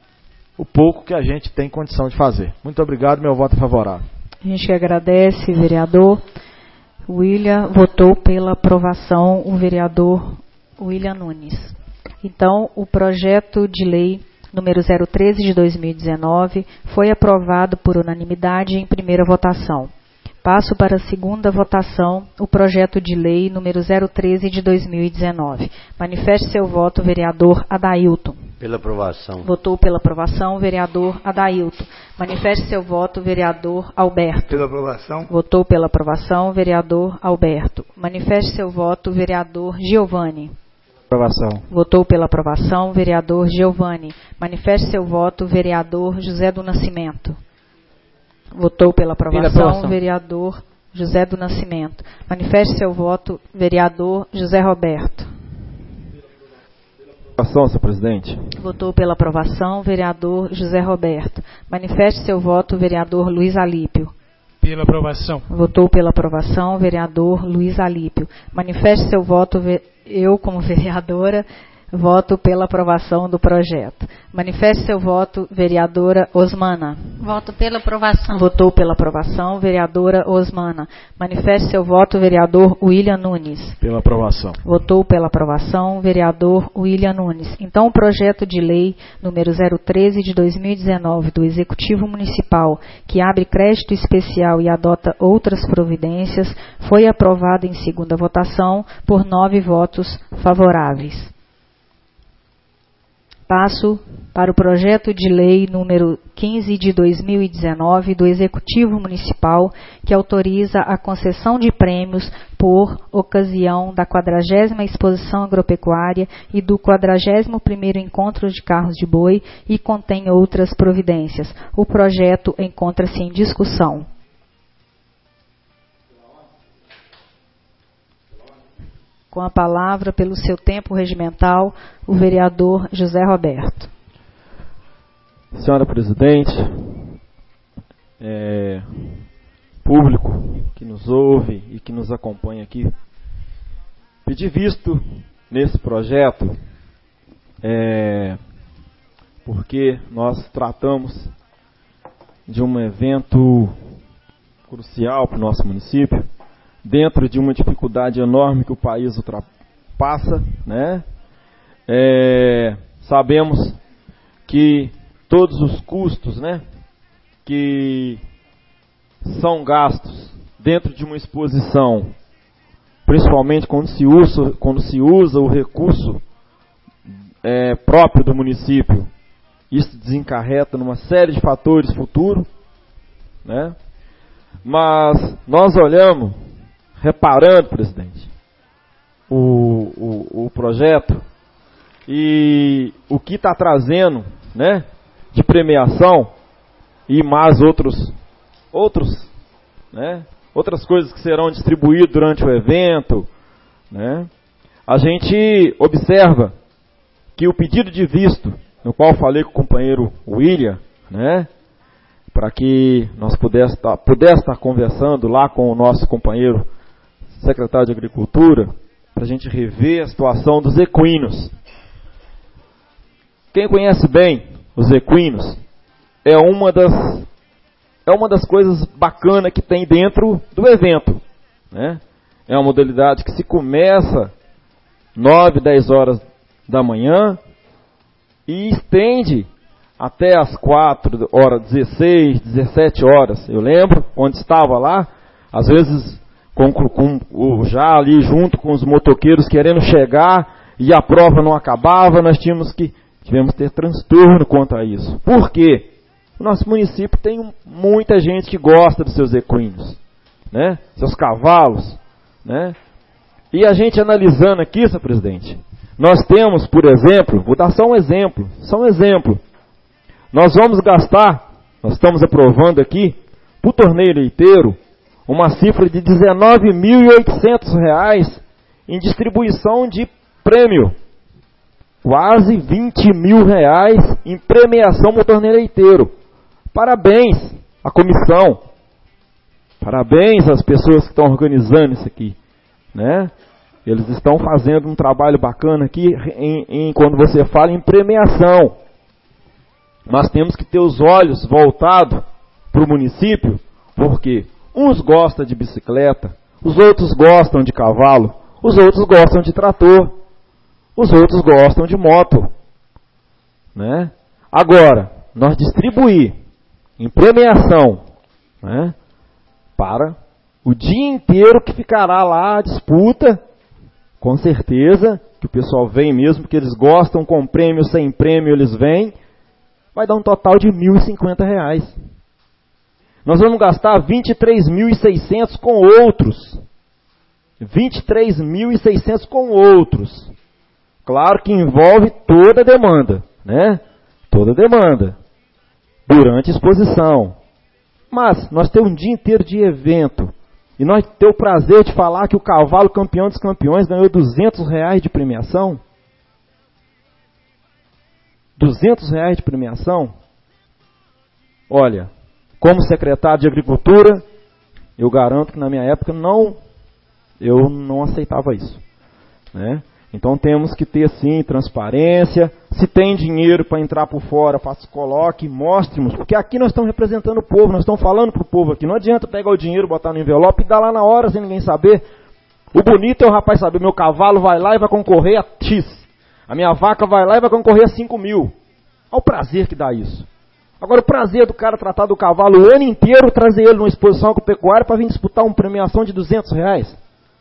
o pouco que a gente tem condição de fazer. Muito obrigado, meu voto é favorável. A gente agradece, vereador. O William votou pela aprovação, o vereador William Nunes. Então, o projeto de lei número zero treze de dois mil e dezenove foi aprovado por unanimidade em primeira votação. Passo para a segunda votação, o projeto de lei número zero treze de dois mil e dezenove. Manifeste seu voto, vereador Adailton. Pela aprovação. Votou pela aprovação, vereador Adailton. Manifeste seu voto, vereador Alberto. Pela aprovação. Votou pela aprovação, vereador Alberto. Manifeste seu voto, vereador Giovanni. Aprovação. Votou pela aprovação, vereador Giovanni. Manifeste seu voto, vereador José do Nascimento. Votou pela aprovação, pela aprovação, vereador José do Nascimento. Manifeste seu voto, vereador José Roberto. Aprovação, senhor presidente. Votou pela aprovação, vereador José Roberto. Manifeste seu voto, vereador Luiz Alípio. Pela aprovação. Votou pela aprovação, vereador Luiz Alípio. Manifeste seu voto, eu como vereadora, voto pela aprovação do projeto. Manifeste seu voto, vereadora Osmana. Voto pela aprovação. Votou pela aprovação, vereadora Osmana. Manifeste seu voto, vereador William Nunes. Pela aprovação. Votou pela aprovação, vereador William Nunes. Então, o projeto de lei número zero treze de dois mil e dezenove do Executivo Municipal, que abre crédito especial e adota outras providências, foi aprovado em segunda votação por nove votos favoráveis. Passo para o projeto de lei número quinze de dois mil e dezenove do Executivo Municipal, que autoriza a concessão de prêmios por ocasião da quadragésima Exposição Agropecuária e do quadragésimo primeiro Encontro de Carros de Boi e contém outras providências. O projeto encontra-se em discussão. Com a palavra, pelo seu tempo regimental, o vereador José Roberto. Senhora presidente, é, público que nos ouve e que nos acompanha aqui, pedir visto nesse projeto é, porque nós tratamos de um evento crucial para o nosso município, dentro de uma dificuldade enorme que o país ultrapassa, né? É, sabemos que todos os custos, né, que são gastos dentro de uma exposição, principalmente quando se usa, quando se usa o recurso é, próprio do município, isso desencarreta numa série de fatores futuros, né? Mas nós olhamos, reparando, presidente, o, o, o projeto e o que está trazendo, né, de premiação e mais outros, outros, né, outras coisas que serão distribuídas durante o evento, né, a gente observa que o pedido de visto, no qual falei com o companheiro William, né, para que nós pudéssemos estar, pudesse estar conversando lá com o nosso companheiro secretário de Agricultura, para a gente rever a situação dos equinos. Quem conhece bem os equinos, é uma das, é uma das coisas bacanas que tem dentro do evento, né? É uma modalidade que se começa nove, dez horas da manhã e estende até as quatro horas, dezesseis, dezessete horas. Eu lembro, onde estava lá, às vezes com, com, já ali junto com os motoqueiros querendo chegar e a prova não acabava, nós tínhamos que tivemos que ter transtorno quanto a isso. Por quê? O nosso município tem muita gente que gosta dos seus equinos, né? Seus cavalos, né? E a gente analisando aqui, senhor presidente, nós temos, por exemplo, vou dar só um exemplo, só um exemplo. Nós vamos gastar, nós estamos aprovando aqui, para o torneio leiteiro, uma cifra de dezenove mil e oitocentos reais em distribuição de prêmio. Quase vinte mil reais em premiação para o torneio leiteiro. Parabéns à comissão. Parabéns às pessoas que estão organizando isso aqui, né? Eles estão fazendo um trabalho bacana aqui em, em, quando você fala em premiação. Nós temos que ter os olhos voltados para o município, porque uns gostam de bicicleta, os outros gostam de cavalo, os outros gostam de trator, os outros gostam de moto, né? Agora, nós distribuir em premiação, né, para o dia inteiro que ficará lá a disputa, com certeza que o pessoal vem mesmo, porque eles gostam, com prêmio, sem prêmio eles vêm, vai dar um total de mil e cinquenta reais. Nós vamos gastar vinte e três mil e seiscentos com outros. vinte e três mil e seiscentos com outros. Claro que envolve toda a demanda, né? Toda a demanda. Durante a exposição. Mas nós temos um dia inteiro de evento. E nós temos o prazer de falar que o cavalo campeão dos campeões ganhou duzentos reais de premiação. duzentos reais de premiação? Olha, como secretário de Agricultura, eu garanto que na minha época não, eu não aceitava isso, né? Então temos que ter sim transparência. Se tem dinheiro para entrar por fora, faça, coloque, mostre-nos, porque aqui nós estamos representando o povo, nós estamos falando para o povo aqui. Não adianta pegar o dinheiro, botar no envelope e dar lá na hora sem ninguém saber. O bonito é o rapaz saber, meu cavalo vai lá e vai concorrer a X. A minha vaca vai lá e vai concorrer a cinco mil. Olha o prazer que dá isso. Agora o prazer do cara tratar do cavalo o ano inteiro, trazer ele numa exposição agropecuária para vir disputar uma premiação de duzentos reais.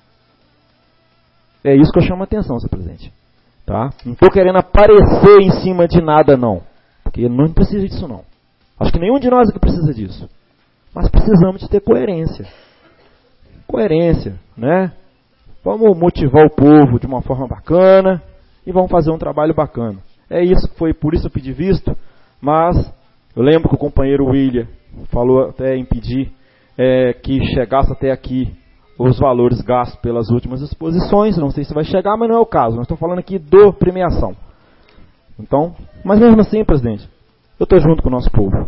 É isso que eu chamo a atenção, senhor presidente. Tá? Não estou querendo aparecer em cima de nada, não. Porque não precisa disso, não. Acho que nenhum de nós aqui precisa disso. Mas precisamos de ter coerência. Coerência, né? Vamos motivar o povo de uma forma bacana e vamos fazer um trabalho bacana. É isso que foi, por isso eu pedi visto, mas eu lembro que o companheiro William falou até em pedir é, que chegasse até aqui os valores gastos pelas últimas exposições. Não sei se vai chegar, mas não é o caso. Nós estamos falando aqui do premiação. Então, mas mesmo assim, presidente, eu estou junto com o nosso povo.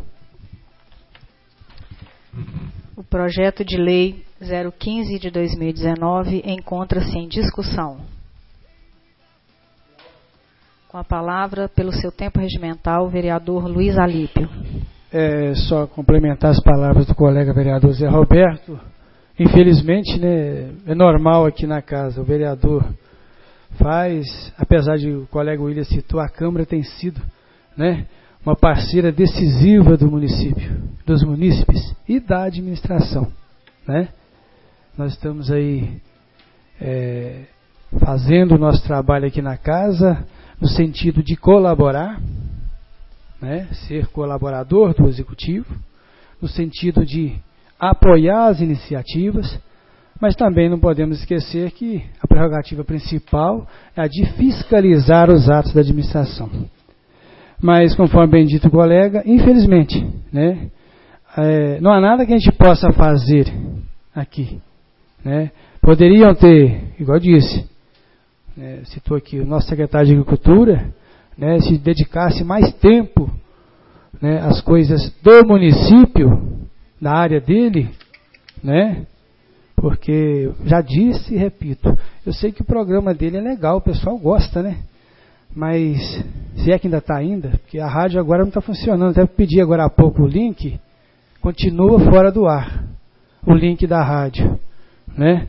O projeto de lei zero quinze de dois mil e dezenove encontra-se em discussão. Com a palavra, pelo seu tempo regimental, o vereador Luiz Alípio. É, só complementar as palavras do colega vereador Zé Roberto. Infelizmente, né, é normal aqui na casa, o vereador faz, apesar de o colega William citou, a Câmara tem sido, né, uma parceira decisiva do município, dos munícipes e da administração, né? Nós estamos aí é, fazendo o nosso trabalho aqui na casa no sentido de colaborar, né, ser colaborador do executivo, no sentido de apoiar as iniciativas, mas também não podemos esquecer que a prerrogativa principal é a de fiscalizar os atos da administração. Mas, conforme bem dito o colega, infelizmente, né, é, não há nada que a gente possa fazer aqui, né? Poderiam ter, igual eu disse, né, citou aqui o nosso secretário de Agricultura, né, se dedicasse mais tempo, né, às coisas do município, na área dele, né, porque já disse e repito, eu sei que o programa dele é legal, o pessoal gosta, né, mas se é que ainda está ainda, porque a rádio agora não está funcionando, até pedi agora há pouco o link, continua fora do ar, o link da rádio, né,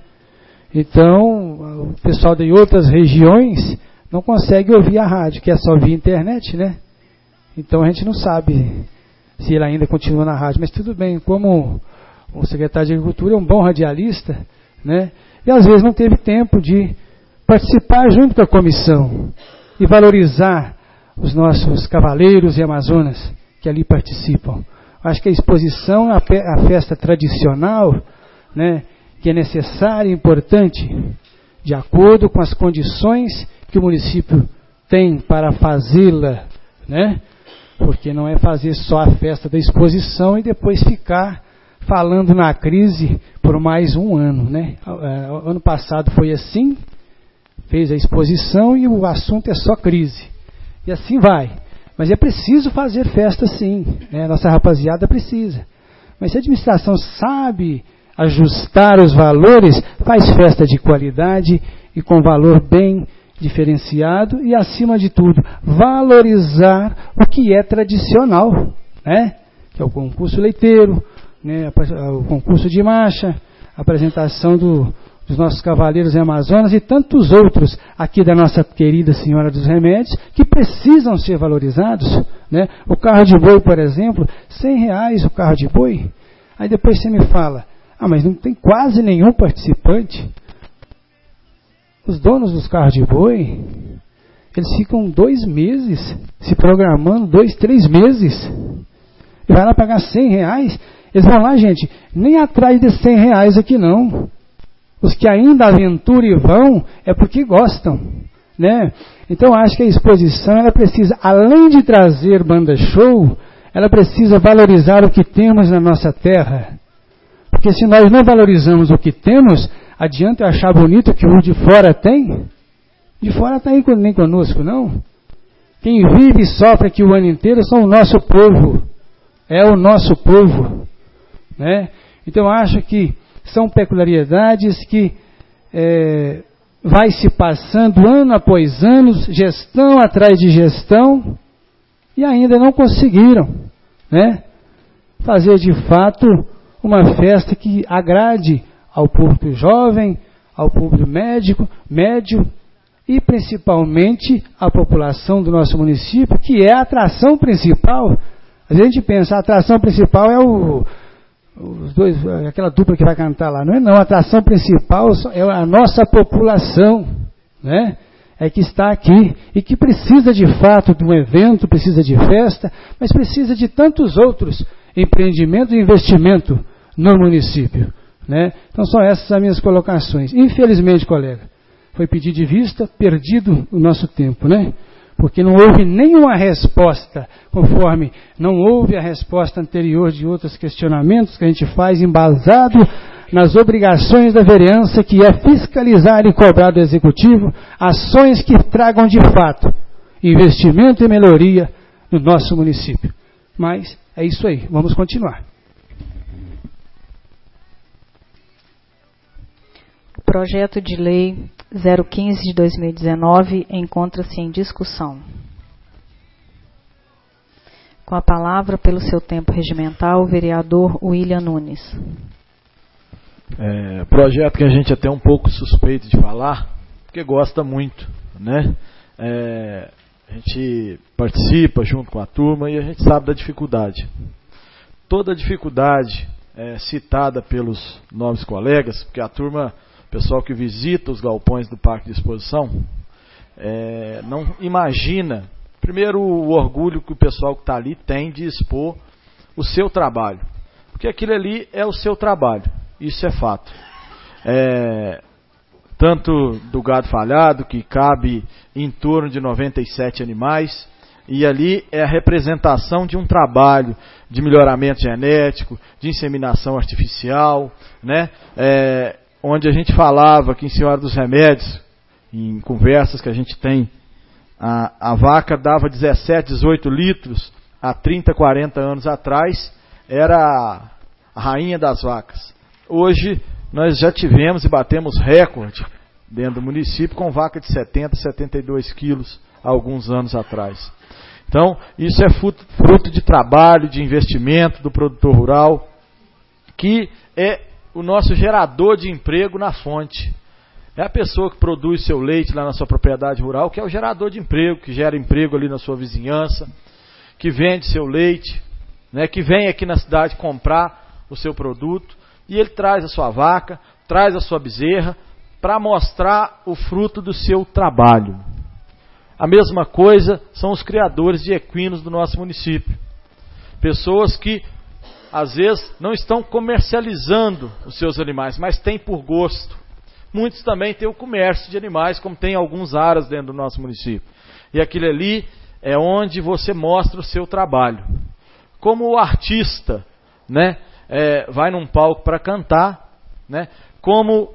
então o pessoal de outras regiões não consegue ouvir a rádio, que é só via internet, né, então a gente não sabe se ele ainda continua na rádio, mas tudo bem, como o secretário de Agricultura é um bom radialista, né, e às vezes não teve tempo de participar junto com a comissão e valorizar os nossos cavaleiros e amazonas que ali participam. Acho que a exposição, a festa tradicional, né, que é necessária e importante, de acordo com as condições que o município tem para fazê-la, né, porque não é fazer só a festa da exposição e depois ficar falando na crise por mais um ano, né? Ano passado foi assim, fez a exposição e o assunto é só crise. E assim vai. Mas é preciso fazer festa sim, né? Nossa rapaziada precisa. Mas se a administração sabe ajustar os valores, faz festa de qualidade e com valor bem diferenciado e, acima de tudo, valorizar o que é tradicional, né? Que é o concurso leiteiro, né? O concurso de marcha, a apresentação do, dos nossos cavaleiros e amazonas e tantos outros aqui da nossa querida Senhora dos Remédios que precisam ser valorizados, né? O carro de boi, por exemplo, cem reais o carro de boi. Aí depois você me fala, ah, mas não tem quase nenhum participante. Os donos dos carros de boi, eles ficam dois meses se programando, dois, três meses. E vai lá pagar cem reais. Eles vão lá, gente, nem atrás de cem reais aqui não. Os que ainda aventuram e vão, é porque gostam, né? Então acho que a exposição, ela precisa, além de trazer banda show, ela precisa valorizar o que temos na nossa terra. Porque se nós não valorizamos o que temos, adianta eu achar bonito que o de fora tem? De fora está aí nem conosco, não. Quem vive e sofre aqui o ano inteiro são o nosso povo. É o nosso povo, né? Então acho que são peculiaridades que é, vai se passando ano após ano, gestão atrás de gestão, e ainda não conseguiram, né, fazer de fato uma festa que agrade ao público jovem, ao público médico, médio e principalmente à população do nosso município, que é a atração principal. A gente pensa, a atração principal é o, os dois, aquela dupla que vai cantar lá. Não é não, a atração principal é a nossa população, né? É que está aqui e que precisa de fato de um evento, precisa de festa, mas precisa de tantos outros empreendimentos e investimento no município, né? Então são essas as minhas colocações. Infelizmente, colega, foi pedido de vista, perdido o nosso tempo, né? Porque não houve nenhuma resposta, conforme não houve a resposta anterior de outros questionamentos que a gente faz embasado nas obrigações da vereança, que é fiscalizar e cobrar do executivo ações que tragam de fato investimento e melhoria no nosso município. Mas é isso aí, vamos continuar. O projeto de lei zero quinze de dois mil e dezenove encontra-se em discussão. Com a palavra, pelo seu tempo regimental, o vereador William Nunes. É, projeto que a gente é até um pouco suspeito de falar, porque gosta muito, né? É, a gente participa junto com a turma e a gente sabe da dificuldade. Toda a dificuldade é citada pelos novos colegas, porque a turma, o pessoal que visita os galpões do Parque de Exposição, é, não imagina, primeiro, o orgulho que o pessoal que está ali tem de expor o seu trabalho. Porque aquilo ali é o seu trabalho, isso é fato. É, tanto do gado falhado, que cabe em torno de noventa e sete animais, e ali é a representação de um trabalho de melhoramento genético, de inseminação artificial, né? É, onde a gente falava que em Senhora dos Remédios, em conversas que a gente tem, a, a vaca dava dezessete, dezoito litros há trinta, quarenta anos atrás, era a, a rainha das vacas. Hoje nós já tivemos e batemos recorde dentro do município com vaca de setenta, setenta e dois quilos há alguns anos atrás. Então, isso é fruto de trabalho, de investimento do produtor rural, que é o nosso gerador de emprego na fonte. É a pessoa que produz seu leite lá na sua propriedade rural, que é o gerador de emprego, que gera emprego ali na sua vizinhança, que vende seu leite, né, que vem aqui na cidade comprar o seu produto, e ele traz a sua vaca, traz a sua bezerra, para mostrar o fruto do seu trabalho. A mesma coisa são os criadores de equinos do nosso município. Pessoas que, às vezes, não estão comercializando os seus animais, mas têm por gosto. Muitos também têm o comércio de animais, como tem alguns aras dentro do nosso município. E aquilo ali é onde você mostra o seu trabalho. Como o artista, né, é, vai num palco para cantar, né, como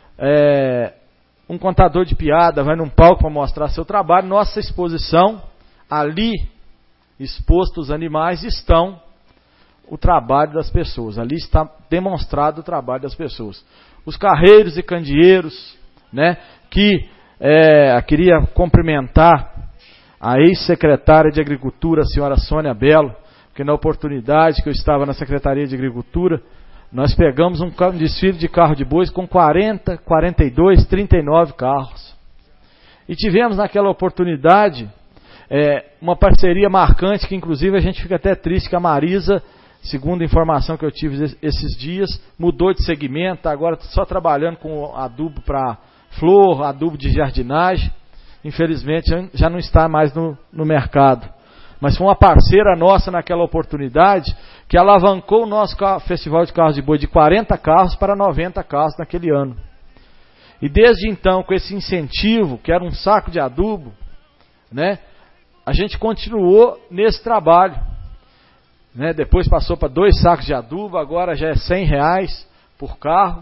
é, um contador de piada vai num palco para mostrar seu trabalho, nossa exposição, ali exposto os animais, estão o trabalho das pessoas. Ali está demonstrado o trabalho das pessoas. Os carreiros e candeeiros, né, que é, queria cumprimentar a ex-secretária de Agricultura, a senhora Sônia Belo, porque na oportunidade que eu estava na Secretaria de Agricultura, nós pegamos um desfile de carro de bois com quarenta, quarenta e dois, trinta e nove carros. E tivemos naquela oportunidade é, uma parceria marcante, que inclusive a gente fica até triste que a Marisa, segundo a informação que eu tive esses dias, mudou de segmento, agora só trabalhando com adubo para flor, adubo de jardinagem. Infelizmente já não está mais no, no mercado. Mas foi uma parceira nossa naquela oportunidade que alavancou o nosso carro, festival de carros de boi de quarenta carros para noventa carros naquele ano. E desde então, com esse incentivo, que era um saco de adubo, né, a gente continuou nesse trabalho. Né, depois passou para dois sacos de adubo, agora já é cem reais por carro.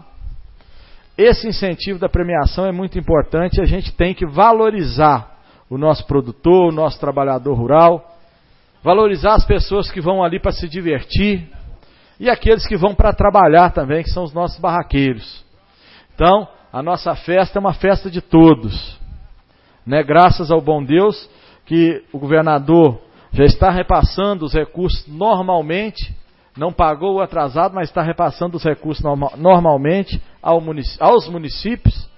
Esse incentivo da premiação é muito importante, a gente tem que valorizar o nosso produtor, o nosso trabalhador rural, valorizar as pessoas que vão ali para se divertir e aqueles que vão para trabalhar também, que são os nossos barraqueiros. Então, a nossa festa é uma festa de todos. Né? Graças ao bom Deus que o governador já está repassando os recursos normalmente, não pagou o atrasado, mas está repassando os recursos normal, normalmente ao munic- aos municípios.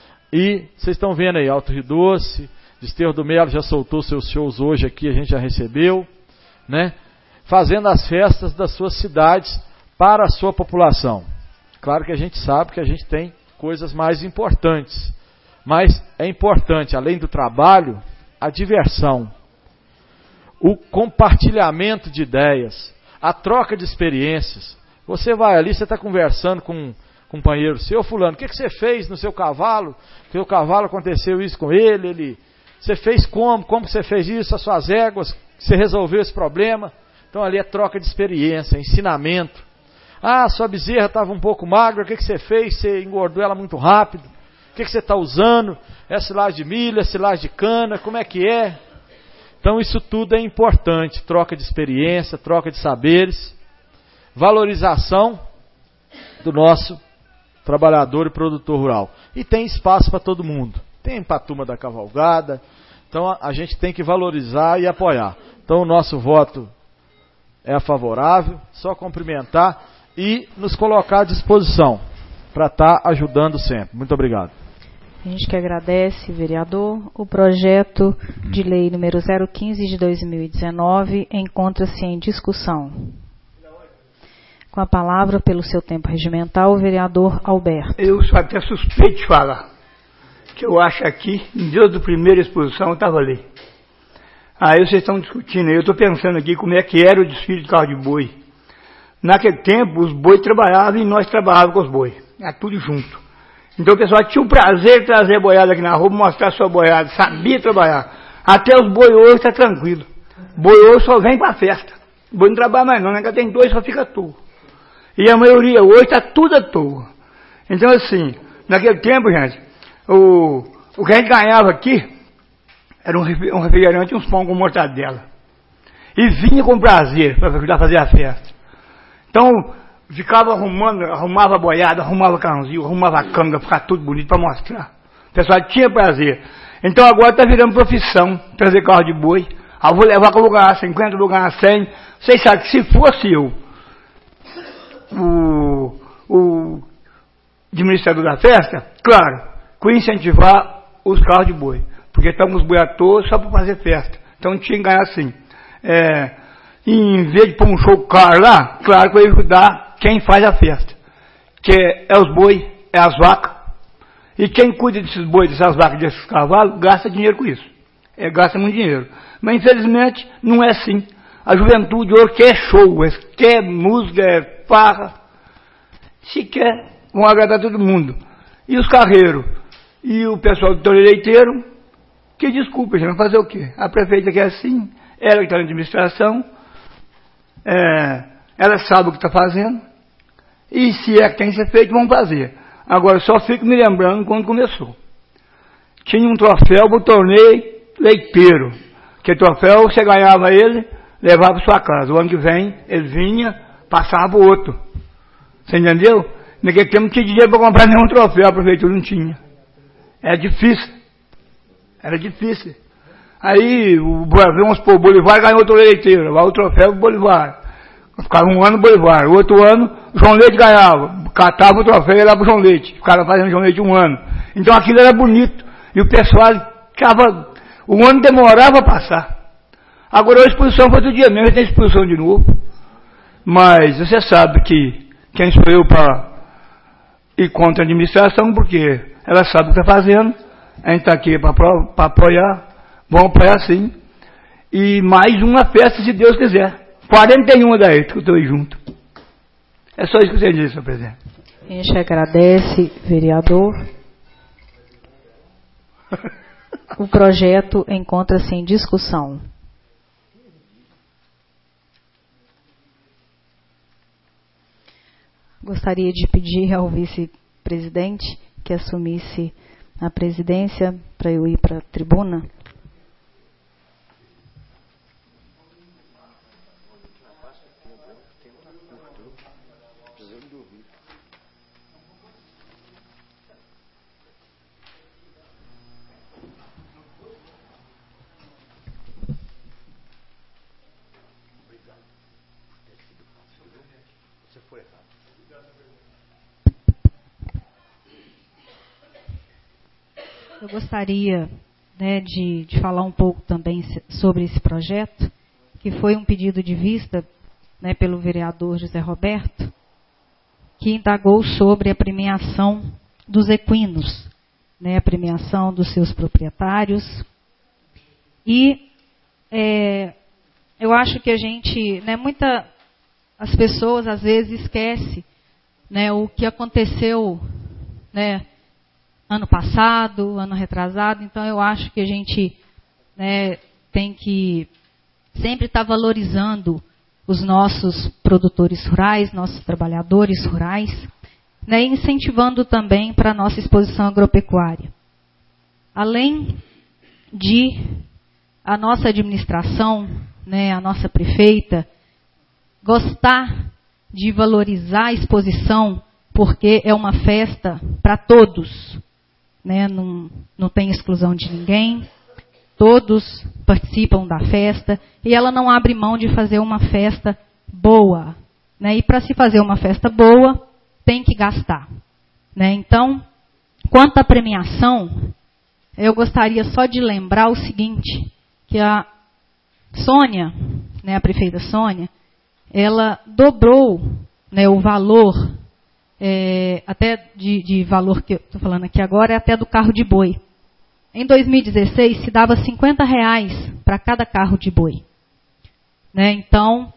E vocês estão vendo aí, Alto Rio Doce, Desterro do Melo já soltou seus shows hoje aqui, a gente já recebeu, né? Fazendo as festas das suas cidades para a sua população. Claro que a gente sabe que a gente tem coisas mais importantes, mas é importante, além do trabalho, a diversão, o compartilhamento de ideias, a troca de experiências. Você vai ali, você está conversando com um companheiro seu, fulano, o que, que você fez no seu cavalo? Que o cavalo aconteceu isso com ele, ele... Você fez como? Como você fez isso? As suas éguas? Você resolveu esse problema? Então ali é troca de experiência, ensinamento. Ah, sua bezerra estava um pouco magra, o que, que você fez? Você engordou ela muito rápido. O que, que você está usando? É silagem de milho, é silagem de cana, como é que é? Então isso tudo é importante. Troca de experiência, troca de saberes, valorização do nosso trabalhador e produtor rural. E tem espaço para todo mundo. Tem para a turma da cavalgada. Então a, a gente tem que valorizar e apoiar. Então o nosso voto é favorável, só cumprimentar e nos colocar à disposição para estar ajudando sempre. Muito obrigado. A gente que agradece, vereador. O projeto de lei número zero quinze de dois mil e dezenove encontra-se em discussão. Com a palavra, pelo seu tempo regimental, o vereador Alberto. Eu sou até suspeito de falar, que eu acho aqui, desde a primeira exposição, eu estava ali. Aí vocês estão discutindo, eu estou pensando aqui como é que era o desfile de carro de boi. Naquele tempo, os boi trabalhavam e nós trabalhávamos com os boi. Era tudo junto. Então o pessoal tinha o prazer de trazer a boiada aqui na rua, mostrar a sua boiada, sabia trabalhar. Até os boi hoje está tranquilo. Boi hoje só vem para a festa. Boi não trabalha mais não, né? Tem dois, só fica à toa. E a maioria hoje está tudo à toa. Então assim, naquele tempo, gente, o, o que a gente ganhava aqui era um refrigerante e uns pão com mortadela. E vinha com prazer para ajudar a fazer a festa. Então, ficava arrumando, arrumava a boiada, arrumava canzil, arrumava a canga, ficava tudo bonito para mostrar. O pessoal tinha prazer. Então agora está virando profissão, trazer carro de boi. Ah, vou levar que eu vou ganhar cinquenta, vou ganhar cem. Vocês sabem que se fosse eu, o, o administrador da festa, claro, que eu ia incentivar os carros de boi. Porque estamos boi à toa só para fazer festa. Então tinha que ganhar assim. É, em vez de pôr um show caro lá, claro que eu ia ajudar quem faz a festa. Que é, é os boi, é as vacas. E quem cuida desses boi, dessas vacas, desses cavalos, gasta dinheiro com isso. É, gasta muito dinheiro. Mas infelizmente não é assim. A juventude hoje quer show, quer música, é farra. Se quer, vão agradar todo mundo. E os carreiros e o pessoal do torneio leiteiro, que desculpa, gente, vai fazer o quê? A prefeita quer assim, ela que está na administração, é, ela sabe o que está fazendo, e se é que tem que ser feito, vão fazer. Agora, eu só fico me lembrando quando começou. Tinha um troféu para o torneio leiteiro, que troféu você ganhava ele, levava para sua casa. O ano que vem, ele vinha, passava para o outro. Você entendeu? Naquele tempo não tinha dinheiro para comprar nenhum troféu, a prefeitura não tinha. Era difícil. Era difícil. Aí, o vamos supor, o Bolivar ganhou o torneio leiteiro, lá o troféu do Bolivar. Ficava um ano o Bolivar, o outro ano o João Leite ganhava, catava o troféu e ia lá pro João Leite. Ficava fazendo João Leite um ano. Então aquilo era bonito. E o pessoal ficava, o ano demorava a passar. Agora a exposição foi outro dia mesmo, tem exposição de novo. Mas você sabe que quem sou eu para ir contra a administração, porque ela sabe o que está fazendo. A gente está aqui para apoiar, vamos apoiar sim. E mais uma festa, se Deus quiser. quarenta e um daí, que eu estou aí junto. É só isso que você disse, senhor presidente. A gente agradece, vereador. O projeto encontra-se em discussão. Gostaria de pedir ao vice-presidente que assumisse a presidência para eu ir para a tribuna. Eu gostaria, né, de, de falar um pouco também sobre esse projeto, que foi um pedido de vista, né, pelo vereador José Roberto, que indagou sobre a premiação dos equinos, né, a premiação dos seus proprietários. E é, eu acho que a gente, né, muita, as pessoas às vezes esquecem, né, o que aconteceu, né, ano passado, ano retrasado. Então eu acho que a gente, né, tem que sempre estar valorizando os nossos produtores rurais, nossos trabalhadores rurais, né, e incentivando também para a nossa exposição agropecuária. Além de a nossa administração, né, a nossa prefeita, gostar de valorizar a exposição, porque é uma festa para todos, né, não, não tem exclusão de ninguém, todos participam da festa, e ela não abre mão de fazer uma festa boa. Né? E para se fazer uma festa boa, tem que gastar. Né? Então, quanto à premiação, eu gostaria só de lembrar o seguinte, que a Sônia, né, a prefeita Sônia, ela dobrou, né, o valor, é, até de, de valor que eu estou falando aqui agora, é até do carro de boi. Em dois mil e dezesseis, se dava cinquenta reais para cada carro de boi. Né? Então,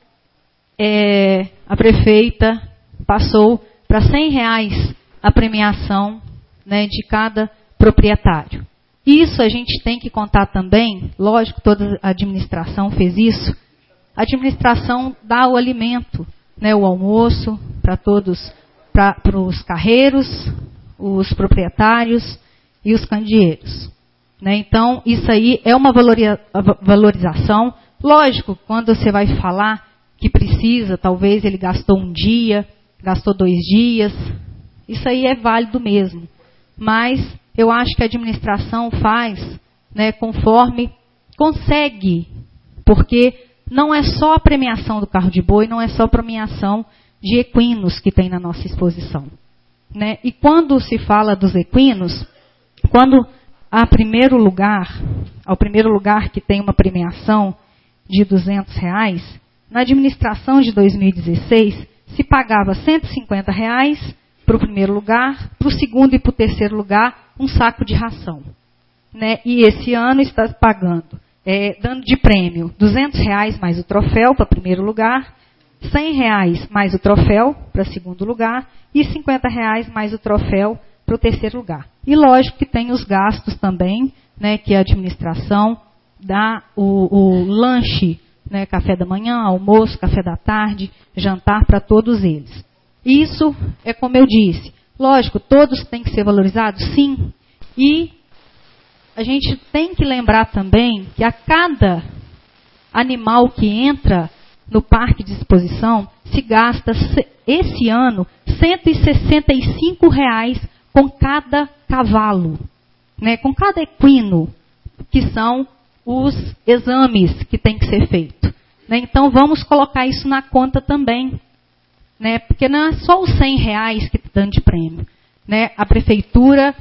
é, a prefeita passou para cem reais a premiação, né, de cada proprietário. Isso a gente tem que contar também, lógico, toda a administração fez isso. A administração dá o alimento, né, o almoço para todos, para os carreiros, os proprietários e os candeeiros. Né? Então, isso aí é uma valorização. Lógico, quando você vai falar que precisa, talvez ele gastou um dia, gastou dois dias, isso aí é válido mesmo. Mas eu acho que a administração faz, né, conforme consegue, porque não é só a premiação do carro de boi, não é só a premiação de equinos que tem na nossa exposição. Né? E quando se fala dos equinos, quando há primeiro lugar, ao primeiro lugar que tem uma premiação de duzentos reais, na administração de dois mil e dezesseis se pagava cento e cinquenta reais para o primeiro lugar, para o segundo e para o terceiro lugar, um saco de ração. Né? E esse ano está pagando, é, dando de prêmio duzentos reais mais o troféu para o primeiro lugar, cem reais mais o troféu para o segundo lugar e cinquenta reais mais o troféu para o terceiro lugar. E lógico que tem os gastos também, né, que a administração dá o, o lanche, né, café da manhã, almoço, café da tarde, jantar para todos eles. Isso é como eu disse, lógico, todos têm que ser valorizados, sim. E a gente tem que lembrar também que a cada animal que entra no parque de exposição se gasta esse ano cento e sessenta e cinco reais com cada cavalo, né, com cada equino, que são os exames que tem que ser feito. Né? Então vamos colocar isso na conta também. Né? Porque não é só os cem reais que está dando de prêmio. Né? A prefeitura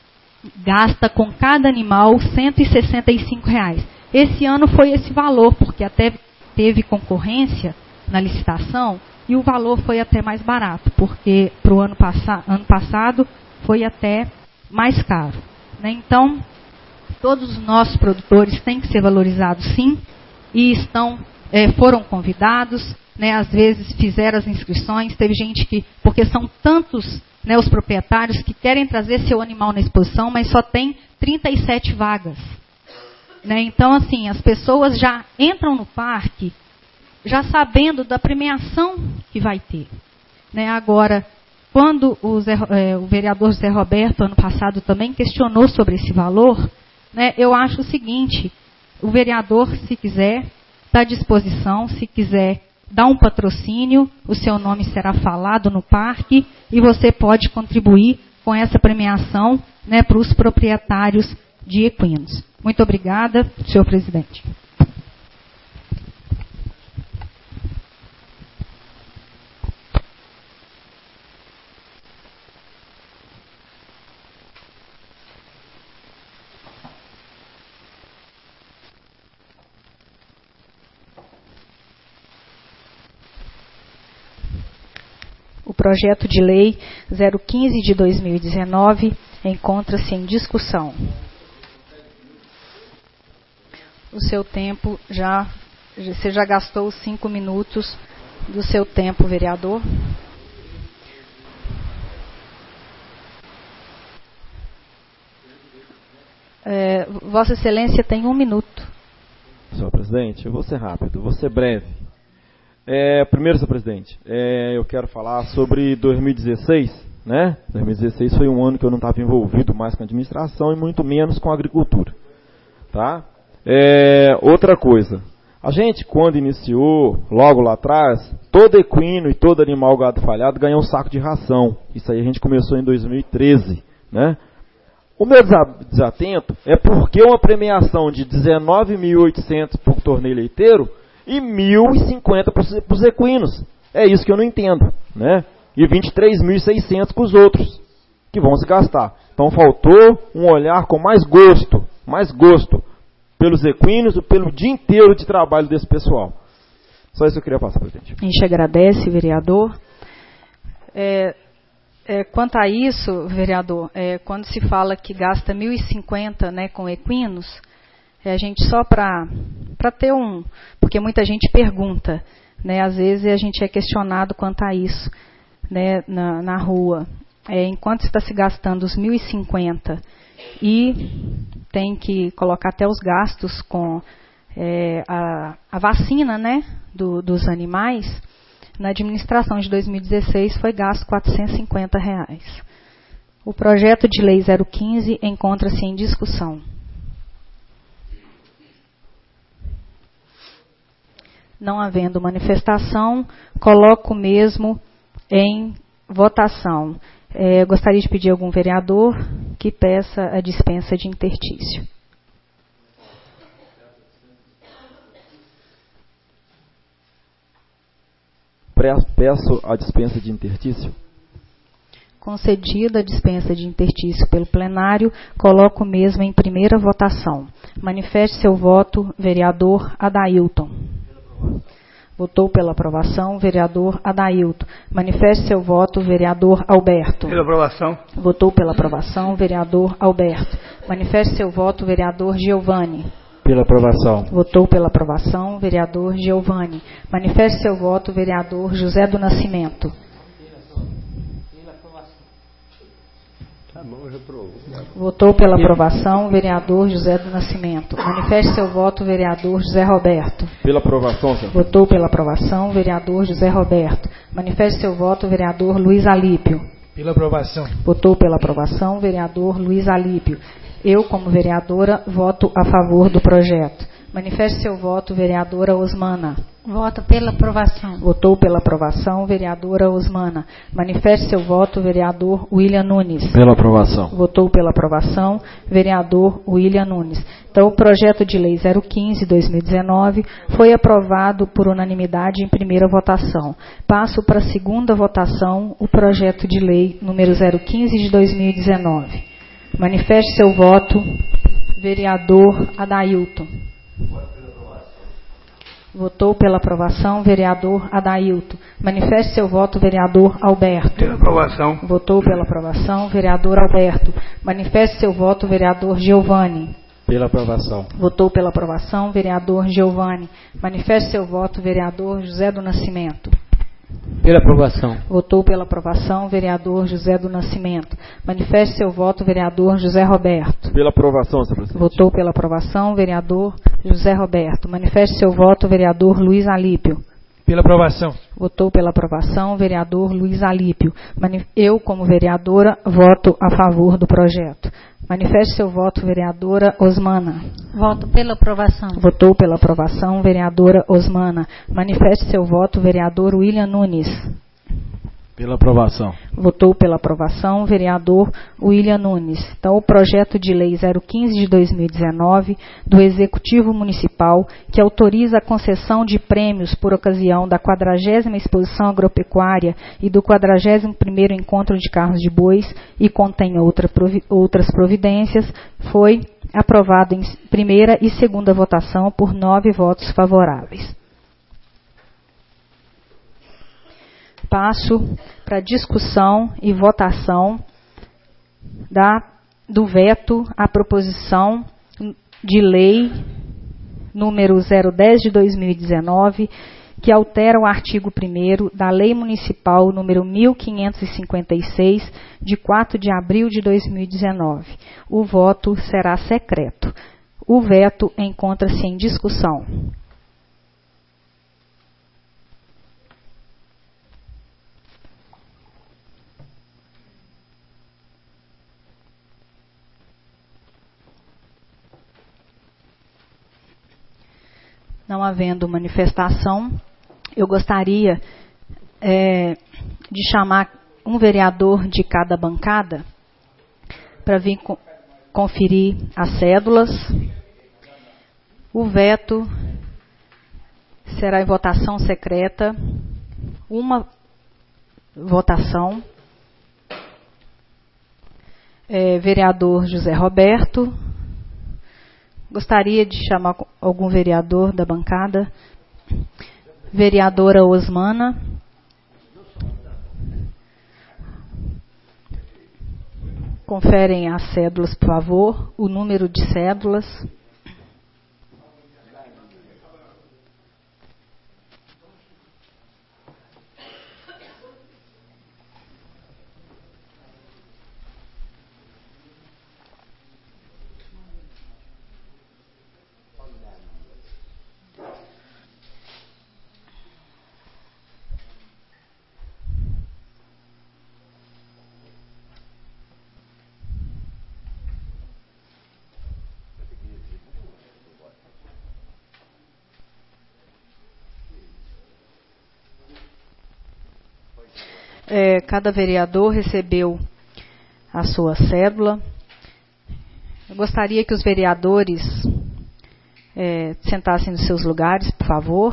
gasta com cada animal cento e sessenta e cinco reais. Esse ano foi esse valor, porque até teve concorrência na licitação e o valor foi até mais barato, porque para o ano, passa, ano passado foi até mais caro. Né? Então, todos os nossos produtores têm que ser valorizados sim, e estão, é, foram convidados, né, às vezes fizeram as inscrições, teve gente que, porque são tantos, né, os proprietários que querem trazer seu animal na exposição, mas só tem trinta e sete vagas. Né? Então, assim, as pessoas já entram no parque já sabendo da premiação que vai ter. Né? Agora, quando o, Zé, é, o vereador Zé Roberto, ano passado, também questionou sobre esse valor, né, eu acho o seguinte, o vereador, se quiser, está à disposição, se quiser dar um patrocínio, o seu nome será falado no parque e você pode contribuir com essa premiação, né, para os proprietários de equinos. Muito obrigada, senhor presidente. O projeto de lei zero quinze de dois mil e dezenove encontra-se em discussão. O seu tempo já, você já gastou os cinco minutos do seu tempo, vereador. É, Vossa Excelência tem um minuto. Senhor presidente, eu vou ser rápido, vou ser breve. É, primeiro, senhor presidente, é, eu quero falar sobre dois mil e dezesseis, né? dois mil e dezesseis foi um ano que eu não estava envolvido mais com a administração e muito menos com a agricultura. Tá? É, outra coisa, a gente quando iniciou, logo lá atrás, todo equino e todo animal gado falhado ganhou um saco de ração. Isso aí a gente começou em dois mil e treze, né? O meu desatento é porque uma premiação de dezenove mil e oitocentos por torneio leiteiro e mil e cinquenta para os equinos. É isso que eu não entendo, né? E vinte e três mil e seiscentos com os outros, que vão se gastar. Então faltou um olhar com mais gosto, mais gosto, pelos equinos e pelo dia inteiro de trabalho desse pessoal. Só isso que eu queria passar, presidente. A gente agradece, vereador. É, é, quanto a isso, vereador, é, quando se fala que gasta mil e cinquenta, né, com equinos, é, a gente só para para ter um... Porque muita gente pergunta, né, às vezes a gente é questionado quanto a isso, né, na, na rua. É, enquanto está se gastando os mil e cinquenta e tem que colocar até os gastos com é, a, a vacina, né, do, dos animais, na administração de dois mil e dezesseis foi gasto quatrocentos e cinquenta reais. O projeto de lei zero quinze encontra-se em discussão. Não havendo manifestação, coloco mesmo em votação. É, gostaria de pedir a algum vereador que peça a dispensa de interstício. Peço a dispensa de interstício. Concedida a dispensa de interstício pelo plenário, coloco mesmo em primeira votação. Manifeste seu voto, vereador Adailton. Votou pela aprovação, vereador Adailton. Manifeste seu voto, vereador Alberto. Pela aprovação. Votou pela aprovação, vereador Alberto. Manifeste seu voto, vereador Giovanni. Pela aprovação. Votou pela aprovação, vereador Giovanni. Manifeste seu voto, vereador José do Nascimento. Votou pela aprovação, vereador José do Nascimento. Manifeste seu voto, vereador José Roberto. Pela aprovação, senhor. Votou pela aprovação, vereador José Roberto. Manifeste seu voto, vereador Luiz Alípio. Pela aprovação. Votou pela aprovação, vereador Luiz Alípio. Eu, como vereadora, voto a favor do projeto. Manifeste seu voto, vereadora Osmana. Voto pela aprovação. Votou pela aprovação, vereadora Osmana. Manifeste seu voto, vereador William Nunes. Pela aprovação. Votou pela aprovação, vereador William Nunes. Então, o projeto de lei zero quinze, dois mil e dezenove foi aprovado por unanimidade em primeira votação. Passo para a segunda votação, o projeto de lei número zero quinze de dois mil e dezenove. Manifeste seu voto, vereador Adailton. Votou pela aprovação, vereador Adailton. Manifeste seu voto, vereador Alberto. Pela aprovação. Votou pela aprovação, vereador Alberto. Manifeste seu voto, vereador Giovanni. Pela aprovação. Votou pela aprovação, vereador Giovanni. Manifeste seu voto, vereador José do Nascimento. Pela aprovação. Votou pela aprovação, vereador José do Nascimento. Manifeste seu voto, vereador José Roberto. Pela aprovação, senhor presidente. Votou pela aprovação, vereador José Roberto. Manifeste seu voto, vereador Luiz Alípio. Pela aprovação. Votou pela aprovação, vereador Luiz Alípio. Eu, como vereadora, voto a favor do projeto. Manifeste seu voto, vereadora Osmana. Voto pela aprovação. Votou pela aprovação, vereadora Osmana. Manifeste seu voto, vereador William Nunes. Pela aprovação. Votou pela aprovação, vereador William Nunes. Então, o projeto de lei zero quinze de dois mil e dezenove do Executivo Municipal, que autoriza a concessão de prêmios por ocasião da quadragésima Exposição Agropecuária e do quadragésimo primeiro Encontro de Carros de Bois e contém outra, outras providências, foi aprovado em primeira e segunda votação por nove votos favoráveis. Passo para discussão e votação da, do veto à proposição de lei número zero dez de dois mil e dezenove, que altera o artigo primeiro da Lei Municipal número mil quinhentos e cinquenta e seis, de quatro de abril de dois mil e dezenove. O voto será secreto. O veto encontra-se em discussão. Não havendo manifestação, eu gostaria é, de chamar um vereador de cada bancada para vir co- conferir as cédulas. O veto será em votação secreta, uma votação. É, vereador José Roberto. Gostaria de chamar algum vereador da bancada. Vereadora Osmana. Conferem as cédulas, por favor, o número de cédulas. É, cada vereador recebeu a sua cédula. Eu gostaria que os vereadores é, sentassem nos seus lugares, por favor.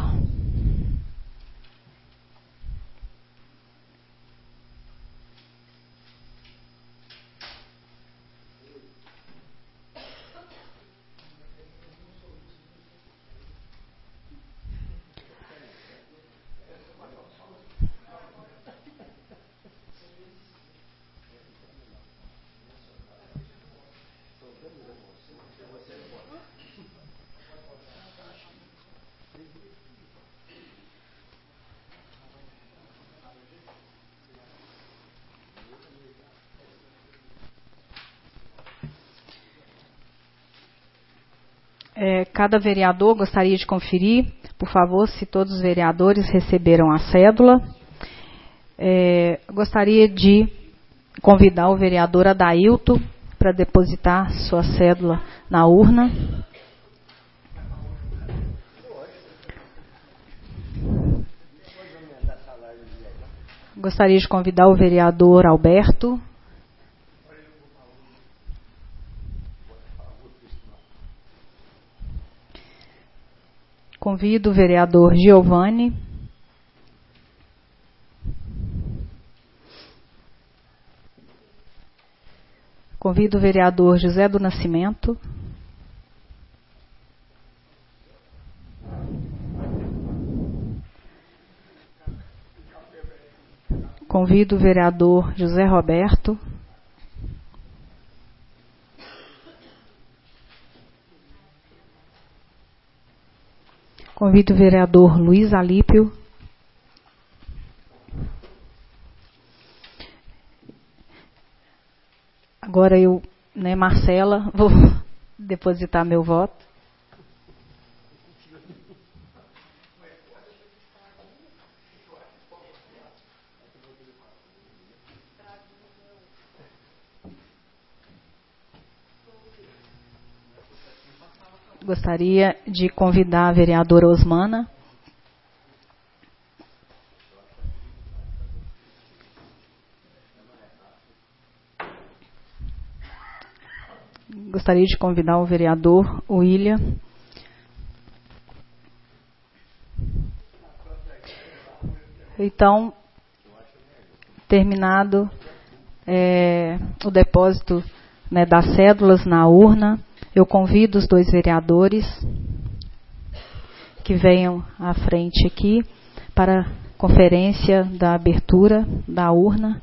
É, cada vereador gostaria de conferir, por favor, se todos os vereadores receberam a cédula. É, gostaria de convidar o vereador Adailto para depositar sua cédula na urna. Gostaria de convidar o vereador Alberto. Convido o vereador Giovanni. Convido o vereador José do Nascimento. Convido o vereador José Roberto. Convido o vereador Luiz Alípio. Agora eu, né, Marcela, vou depositar meu voto. Gostaria de convidar a vereadora Osmana. Gostaria de convidar o vereador William. Então, terminado é, o depósito, né, das cédulas na urna, eu convido os dois vereadores que venham à frente aqui para a conferência da abertura da urna.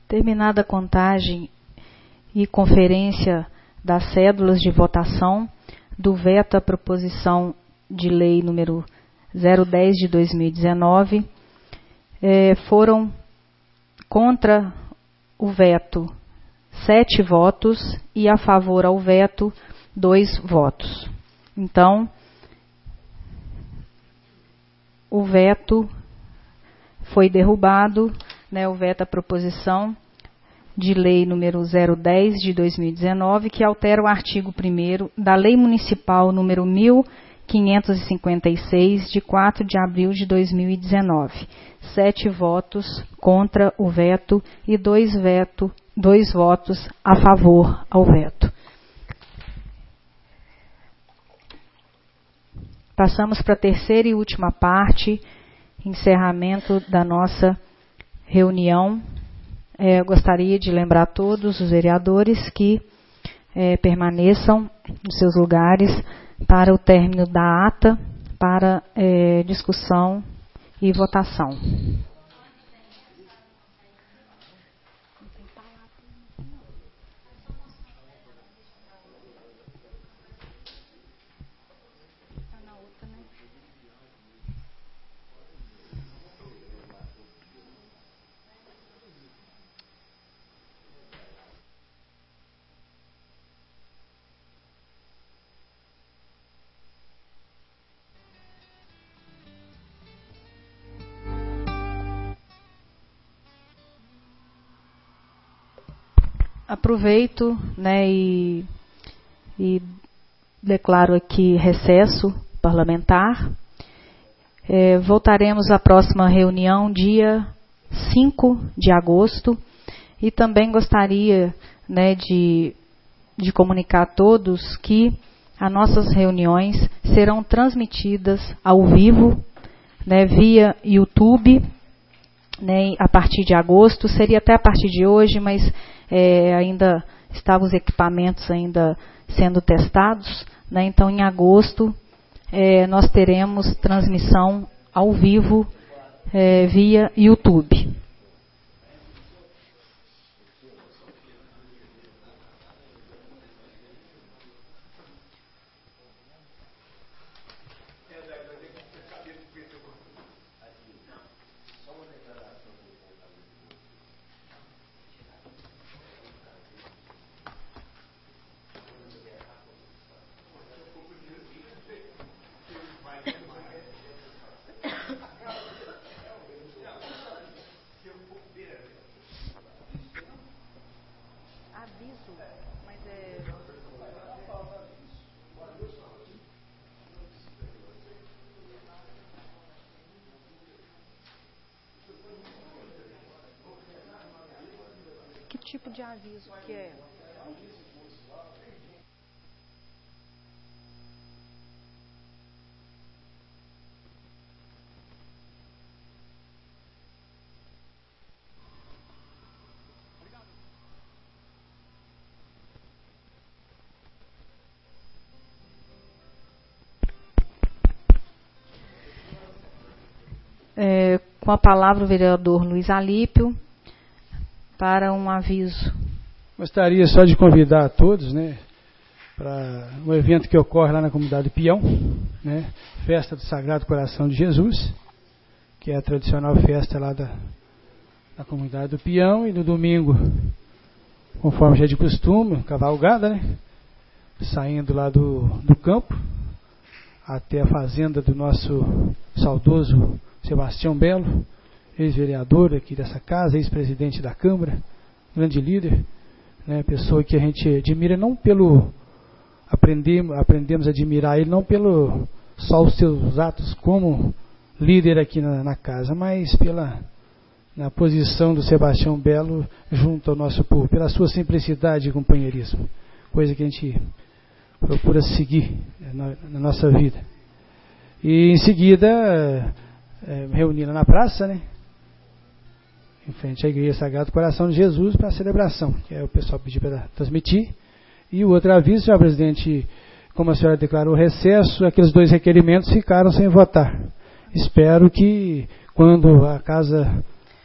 Terminada a contagem e conferência das cédulas de votação do veto à proposição de lei número zero dez de dois mil e dezenove, eh, foram contra o veto sete votos e a favor ao veto dois votos. Então, o veto foi derrubado, né, o veto à proposição de lei número zero dez de dois mil e dezenove, que altera o artigo primeiro da Lei Municipal número mil quinhentos e cinquenta e seis, de quatro de abril de dois mil e dezenove. Sete votos contra o veto e dois, veto, dois votos a favor ao veto. Passamos para a terceira e última parte, encerramento da nossa reunião. É, eu gostaria de lembrar a todos os vereadores que é, permaneçam nos seus lugares para o término da ata, para é, discussão e votação. Aproveito, né, e, e declaro aqui recesso parlamentar. É, voltaremos à próxima reunião dia cinco de agosto e também gostaria, né, de, de comunicar a todos que as nossas reuniões serão transmitidas ao vivo, né, via YouTube, né, a partir de agosto. Seria até a partir de hoje, mas É, ainda estavam os equipamentos ainda sendo testados, né? Então em agosto é, nós teremos transmissão ao vivo é, via YouTube. Que tipo de aviso que é? É, com a palavra o vereador Luiz Alípio para um aviso. Gostaria só de convidar a todos, né, para um evento que ocorre lá na comunidade Pião, né, Festa do Sagrado Coração de Jesus, que é a tradicional festa lá da, da comunidade do Pião, e no domingo, conforme já é de costume, cavalgada, né, saindo lá do, do campo até a fazenda do nosso saudoso Sebastião Belo, ex-vereador aqui dessa casa, ex-presidente da Câmara, grande líder, né, pessoa que a gente admira não pelo aprendemos, aprendemos a admirar ele não pelo só os seus atos como líder aqui na, na casa, mas pela na posição do Sebastião Belo junto ao nosso povo, pela sua simplicidade e companheirismo, coisa que a gente procura seguir na, na nossa vida. E em seguida é, reunida na praça, né, em frente à Igreja Sagrado Coração de Jesus, para a celebração, que é o pessoal pediu para transmitir. E o outro aviso, senhor presidente, como a senhora declarou recesso, aqueles dois requerimentos ficaram sem votar. Espero que, quando a casa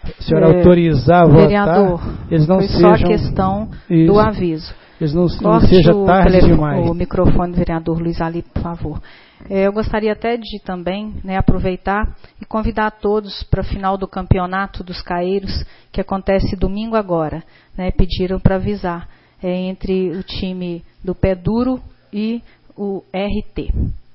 a senhora é, autorizar a vereador, votar, eles não foi sejam... só a questão isso, do aviso. Eles não, não Corte seja o tarde telefone, demais. O microfone do vereador Luiz Alípio, por favor. É, eu gostaria até de também, né, aproveitar e convidar todos para o final do campeonato dos Caeiros, que acontece domingo agora. Né, pediram para avisar, é, entre o time do Pé Duro e o R T.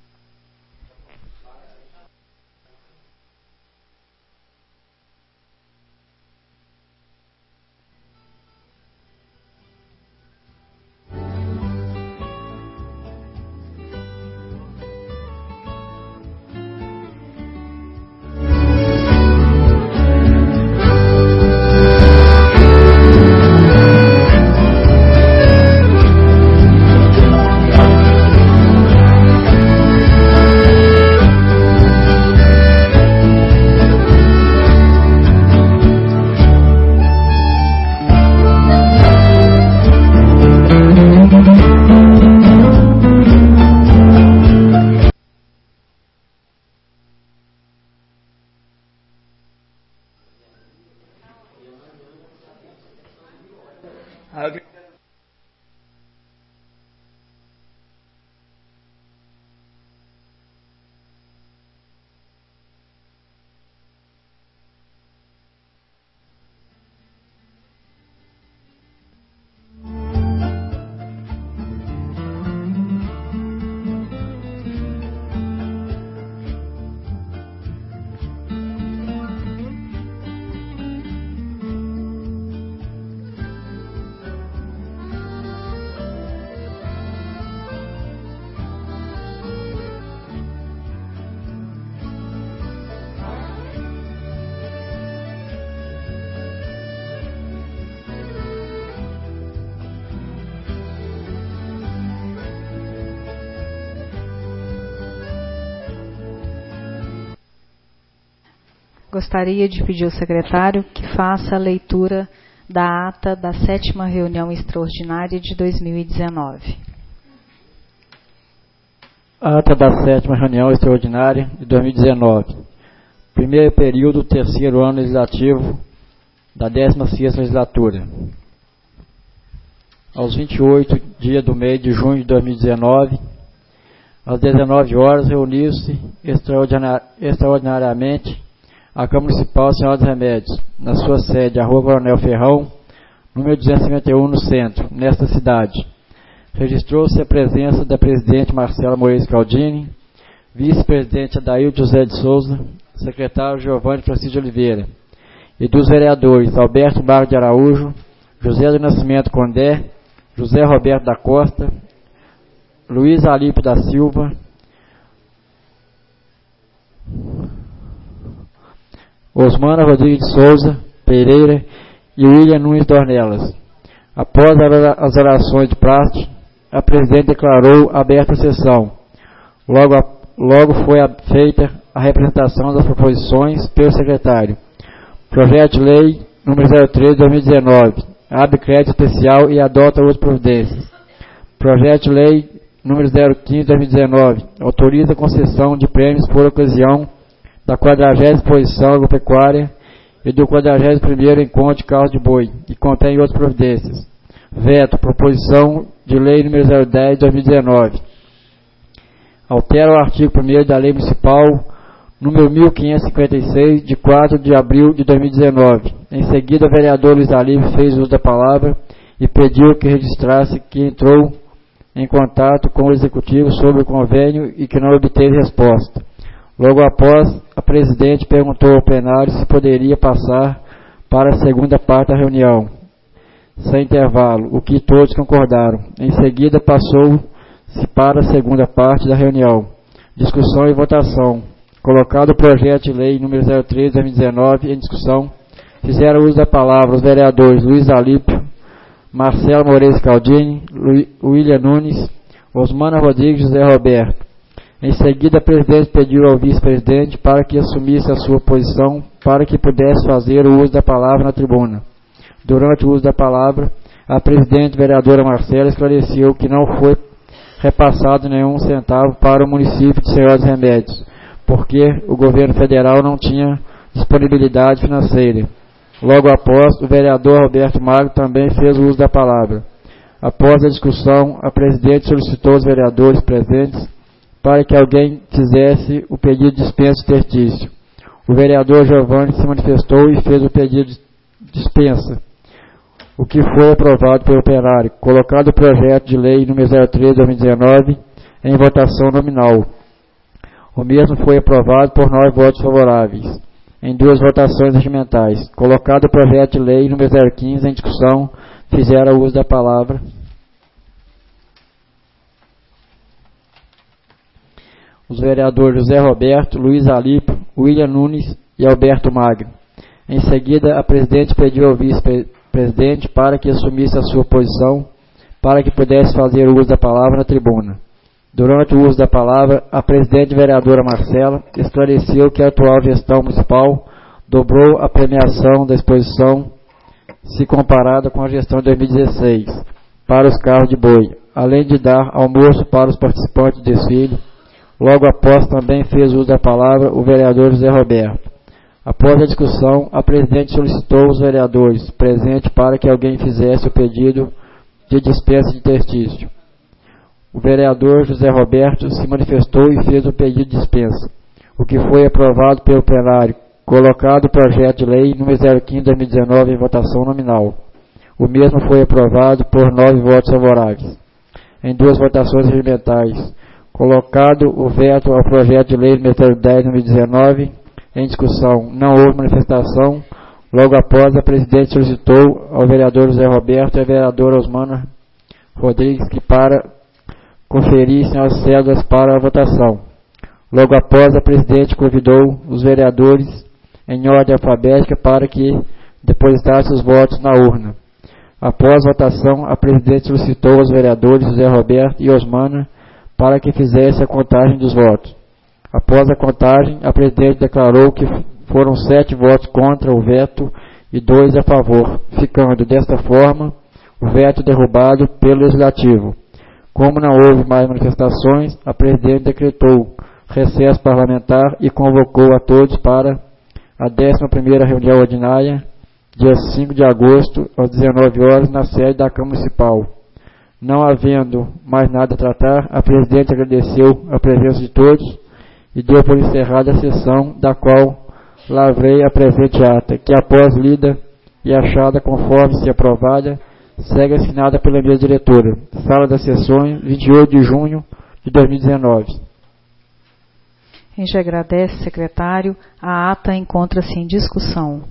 Gostaria de pedir ao secretário que faça a leitura da ata da sétima reunião extraordinária de dois mil e dezenove. Ata da sétima reunião extraordinária de dois mil e dezenove. Primeiro período, terceiro ano legislativo da décima sexta legislatura. Aos vinte e oito dias do mês de junho de dois mil e dezenove, às dezenove horas, reuniu-se extraordinariamente a Câmara Municipal Senhora dos Remédios, na sua sede, a Rua Coronel Ferrão, número duzentos e cinquenta e um, no centro, nesta cidade. Registrou-se a presença da presidente Marcela Moreira Scaldini, vice-presidente Adaildo José de Souza, secretário Giovanni Francisco de Oliveira, e dos vereadores Alberto Barro de Araújo, José do Nascimento Condé, José Roberto da Costa, Luiz Alípio da Silva, Osmana Rodrigues de Souza Pereira e William Nunes Dornelas. Após as orações de praxe, a presidente declarou aberta a sessão. Logo, a, logo foi a, feita a representação das proposições pelo secretário. Projeto de lei número zero três de dois mil e dezenove, abre crédito especial e adota outras providências. Projeto de lei número zero quinze de dois mil e dezenove, autoriza a concessão de prêmios por ocasião da quadragésima exposição agropecuária e do quadragésimo primeiro encontro de carros de boi, e contém outras providências. Veto, proposição de lei número zero dez de dois mil e dezenove. Altera o artigo primeiro da Lei Municipal número mil quinhentos e cinquenta e seis, de quatro de abril de dois mil e dezenove. Em seguida, o vereador Luiz Alípio fez uso da palavra e pediu que registrasse que entrou em contato com o Executivo sobre o convênio e que não obteve resposta. Logo após, a presidente perguntou ao plenário se poderia passar para a segunda parte da reunião, sem intervalo, o que todos concordaram. Em seguida, passou-se para a segunda parte da reunião. Discussão e votação. Colocado o projeto de lei número zero três de dois mil e dezenove em discussão, fizeram uso da palavra os vereadores Luiz Alípio, Marcelo Moreira Scaldini, William Nunes, Osmana Rodrigues e José Roberto. Em seguida, a presidente pediu ao vice-presidente para que assumisse a sua posição para que pudesse fazer o uso da palavra na tribuna. Durante o uso da palavra, a presidente vereadora Marcela esclareceu que não foi repassado nenhum centavo para o município de Senhora dos Remédios, porque o governo federal não tinha disponibilidade financeira. Logo após, o vereador Roberto Magro também fez o uso da palavra. Após a discussão, a presidente solicitou aos vereadores presentes para que alguém fizesse o pedido de dispensa de tertício. O vereador Giovanni se manifestou e fez o pedido de dispensa, o que foi aprovado pelo plenário, colocado o projeto de lei número zero três barra dois mil e dezenove em votação nominal. O mesmo foi aprovado por nove votos favoráveis, em duas votações regimentais. Colocado o projeto de lei número zero quinze em discussão, fizeram o uso da palavra os vereadores José Roberto, Luiz Alípio, William Nunes e Alberto Magro. Em seguida, a presidente pediu ao vice-presidente para que assumisse a sua posição, para que pudesse fazer o uso da palavra na tribuna. Durante o uso da palavra, a presidente vereadora Marcela esclareceu que a atual gestão municipal dobrou a premiação da exposição se comparada com a gestão de dois mil e dezesseis para os carros de boi, além de dar almoço para os participantes do desfile. Logo após, também fez uso da palavra o vereador José Roberto. Após a discussão, a presidente solicitou aos vereadores presentes para que alguém fizesse o pedido de dispensa de tertício. O vereador José Roberto se manifestou e fez o pedido de dispensa, o que foi aprovado pelo plenário, colocado o projeto de lei número zero quinze barra dois mil e dezenove em votação nominal. O mesmo foi aprovado por nove votos favoráveis, em duas votações regimentais. Colocado o veto ao projeto de lei número dez barra dois mil e dezenove em discussão, não houve manifestação. Logo após, a presidente solicitou ao vereador José Roberto e à vereadora Osmana Rodrigues que para conferissem as cédulas para a votação. Logo após, a presidente convidou os vereadores em ordem alfabética para que depositassem os votos na urna. Após a votação, a presidente solicitou aos vereadores José Roberto e Osmana para que fizesse a contagem dos votos. Após a contagem, a presidente declarou que foram sete votos contra o veto e dois a favor, ficando, desta forma, o veto derrubado pelo Legislativo. Como não houve mais manifestações, a presidente decretou recesso parlamentar e convocou a todos para a décima primeira reunião ordinária, dia cinco de agosto, às dezenove horas, na sede da Câmara Municipal. Não havendo mais nada a tratar, a presidente agradeceu a presença de todos e deu por encerrada a sessão, da qual lavrei a presente ata, que após lida e achada conforme se aprovada, segue assinada pela mesa diretora. Sala das sessões, vinte e oito de junho de dois mil e dezenove. A gente agradece, secretário. A ata encontra-se em discussão.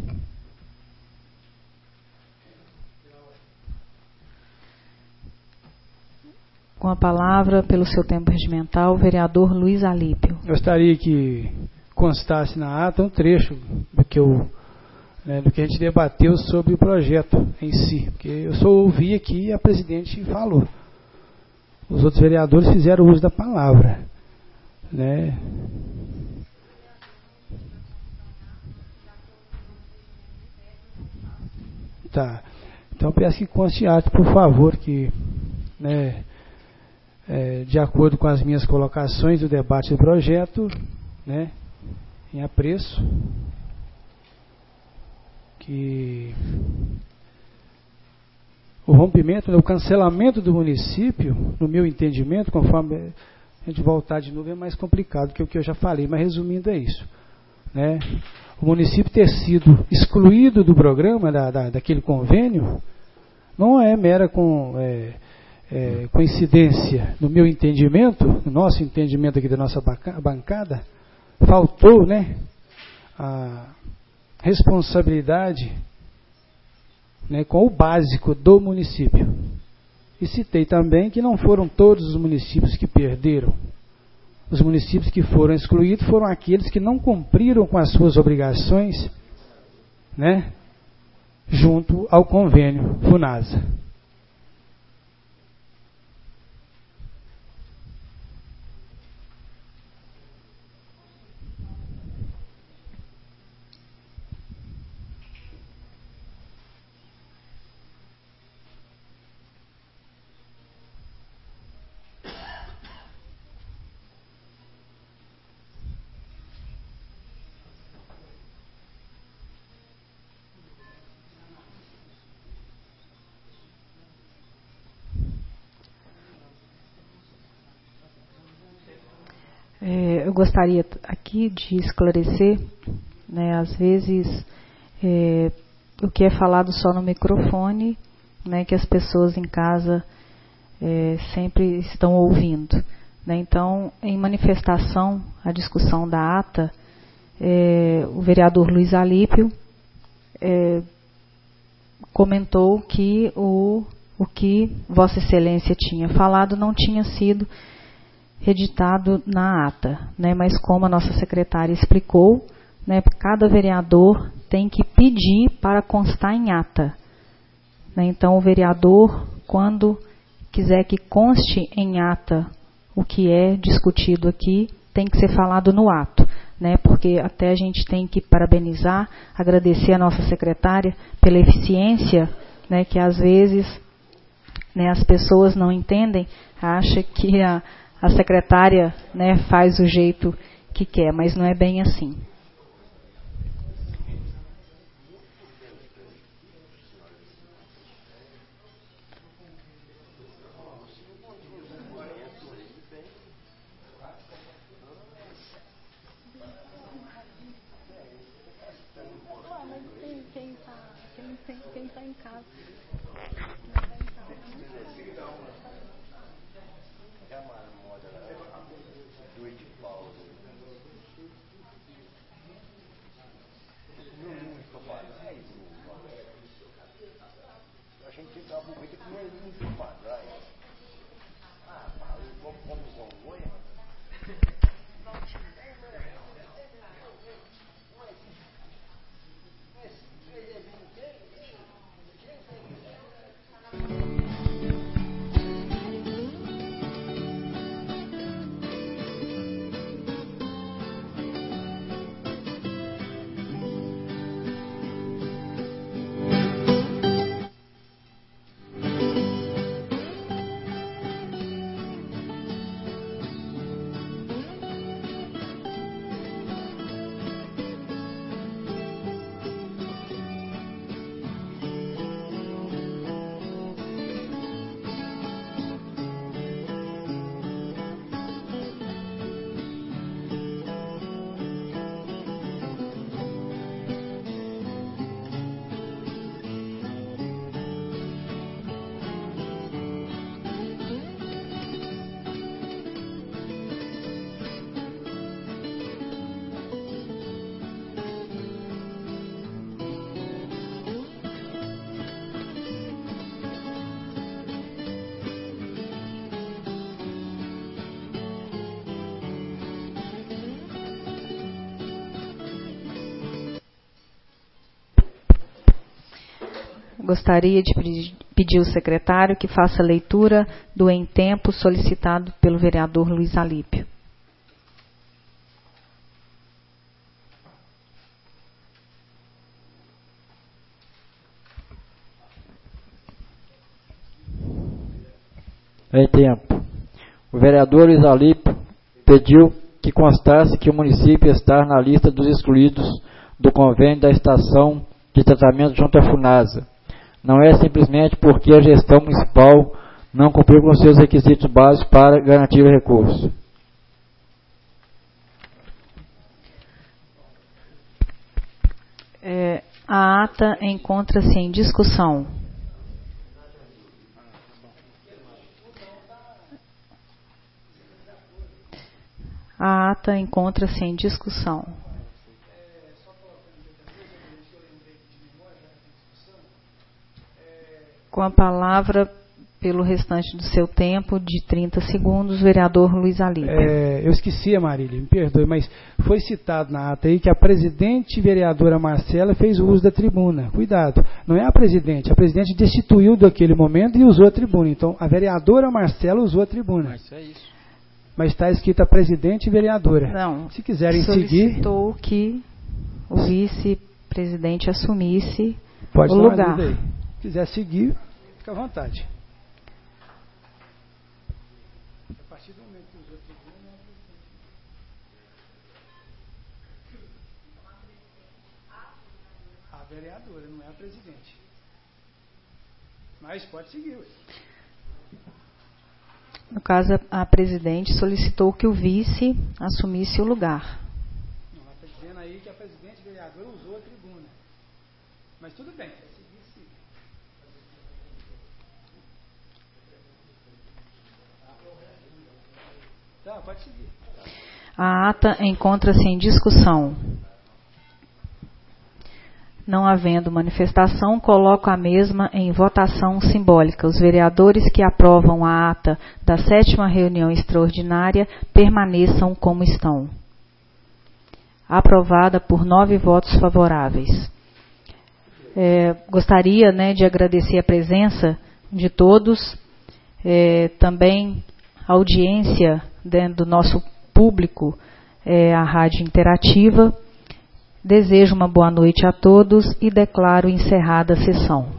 Com a palavra, pelo seu tempo regimental, o vereador Luiz Alípio. Gostaria que constasse na ata um trecho do que, eu, né, do que a gente debateu sobre o projeto em si, porque eu só ouvi aqui e a presidente falou. Os outros vereadores fizeram uso da palavra, né? Tá. Então peço que conste ato, por favor, que, né, é, de acordo com as minhas colocações do debate do projeto, né, em apreço, que o rompimento, o cancelamento do município, no meu entendimento, conforme a gente voltar de novo, é mais complicado que o que eu já falei, mas resumindo é isso, né? O município ter sido excluído do programa, da, da, daquele convênio, não é mera com, é, é, coincidência. No meu entendimento, no nosso entendimento aqui da nossa bancada, faltou, né, a responsabilidade, né, com o básico do município. E citei também que não foram todos os municípios que perderam. Os municípios que foram excluídos foram aqueles que não cumpriram com as suas obrigações, né, junto ao convênio FUNASA. É, eu gostaria aqui de esclarecer, né, às vezes, é, o que é falado só no microfone, né, que as pessoas em casa é, sempre estão ouvindo. Né? Então, em manifestação, a discussão da ata, é, o vereador Luiz Alípio é, comentou que o, o que Vossa Excelência tinha falado não tinha sido editado na ata, né? Mas como a nossa secretária explicou, né, cada vereador tem que pedir para constar em ata. Né? Então, o vereador, quando quiser que conste em ata o que é discutido aqui, tem que ser falado no ato. Né? Porque até a gente tem que parabenizar, agradecer a nossa secretária pela eficiência, né, que às vezes, né, as pessoas não entendem, acham que a A secretária, né, faz o jeito que quer, mas não é bem assim. Quem está em casa? Gostaria de pedir ao secretário que faça a leitura do em tempo solicitado pelo vereador Luiz Alípio. Em tempo. O vereador Luiz Alípio pediu que constasse que o município está na lista dos excluídos do convênio da estação de tratamento junto à FUNASA. Não é simplesmente porque a gestão municipal não cumpriu com seus requisitos básicos para garantir o recurso. É, a ata encontra-se em discussão. A ata encontra-se em discussão. Com a palavra, pelo restante do seu tempo, de trinta segundos, vereador Luiz Alípio. É, eu esqueci, Marília, me perdoe, mas foi citado na ata aí que a presidente vereadora Marcela fez o uso da tribuna. Cuidado, não é a presidente, a presidente destituiu daquele momento e usou a tribuna. Então, a vereadora Marcela usou a tribuna. Mas é isso. Mas está escrito a presidente e vereadora. Não, se quiserem seguir... solicitou que o vice-presidente assumisse pode o lugar. Aí. Se quiser seguir, fica à vontade. A partir do momento que usou a tribuna... A vereadora, não é a presidente. Mas pode seguir. No caso, a presidente solicitou que o vice assumisse o lugar. Não, ela está dizendo aí que a presidente vereadora usou a tribuna. Mas tudo bem. Tá, pode seguir. A ata encontra-se em discussão. Não havendo manifestação, coloco a mesma em votação simbólica. Os vereadores que aprovam a ata da sétima reunião extraordinária permaneçam como estão. Aprovada por nove votos favoráveis. É, gostaria, né, de agradecer a presença de todos, é, também a audiência, né, do nosso público, é, a Rádio Interativa. Desejo uma boa noite a todos e declaro encerrada a sessão.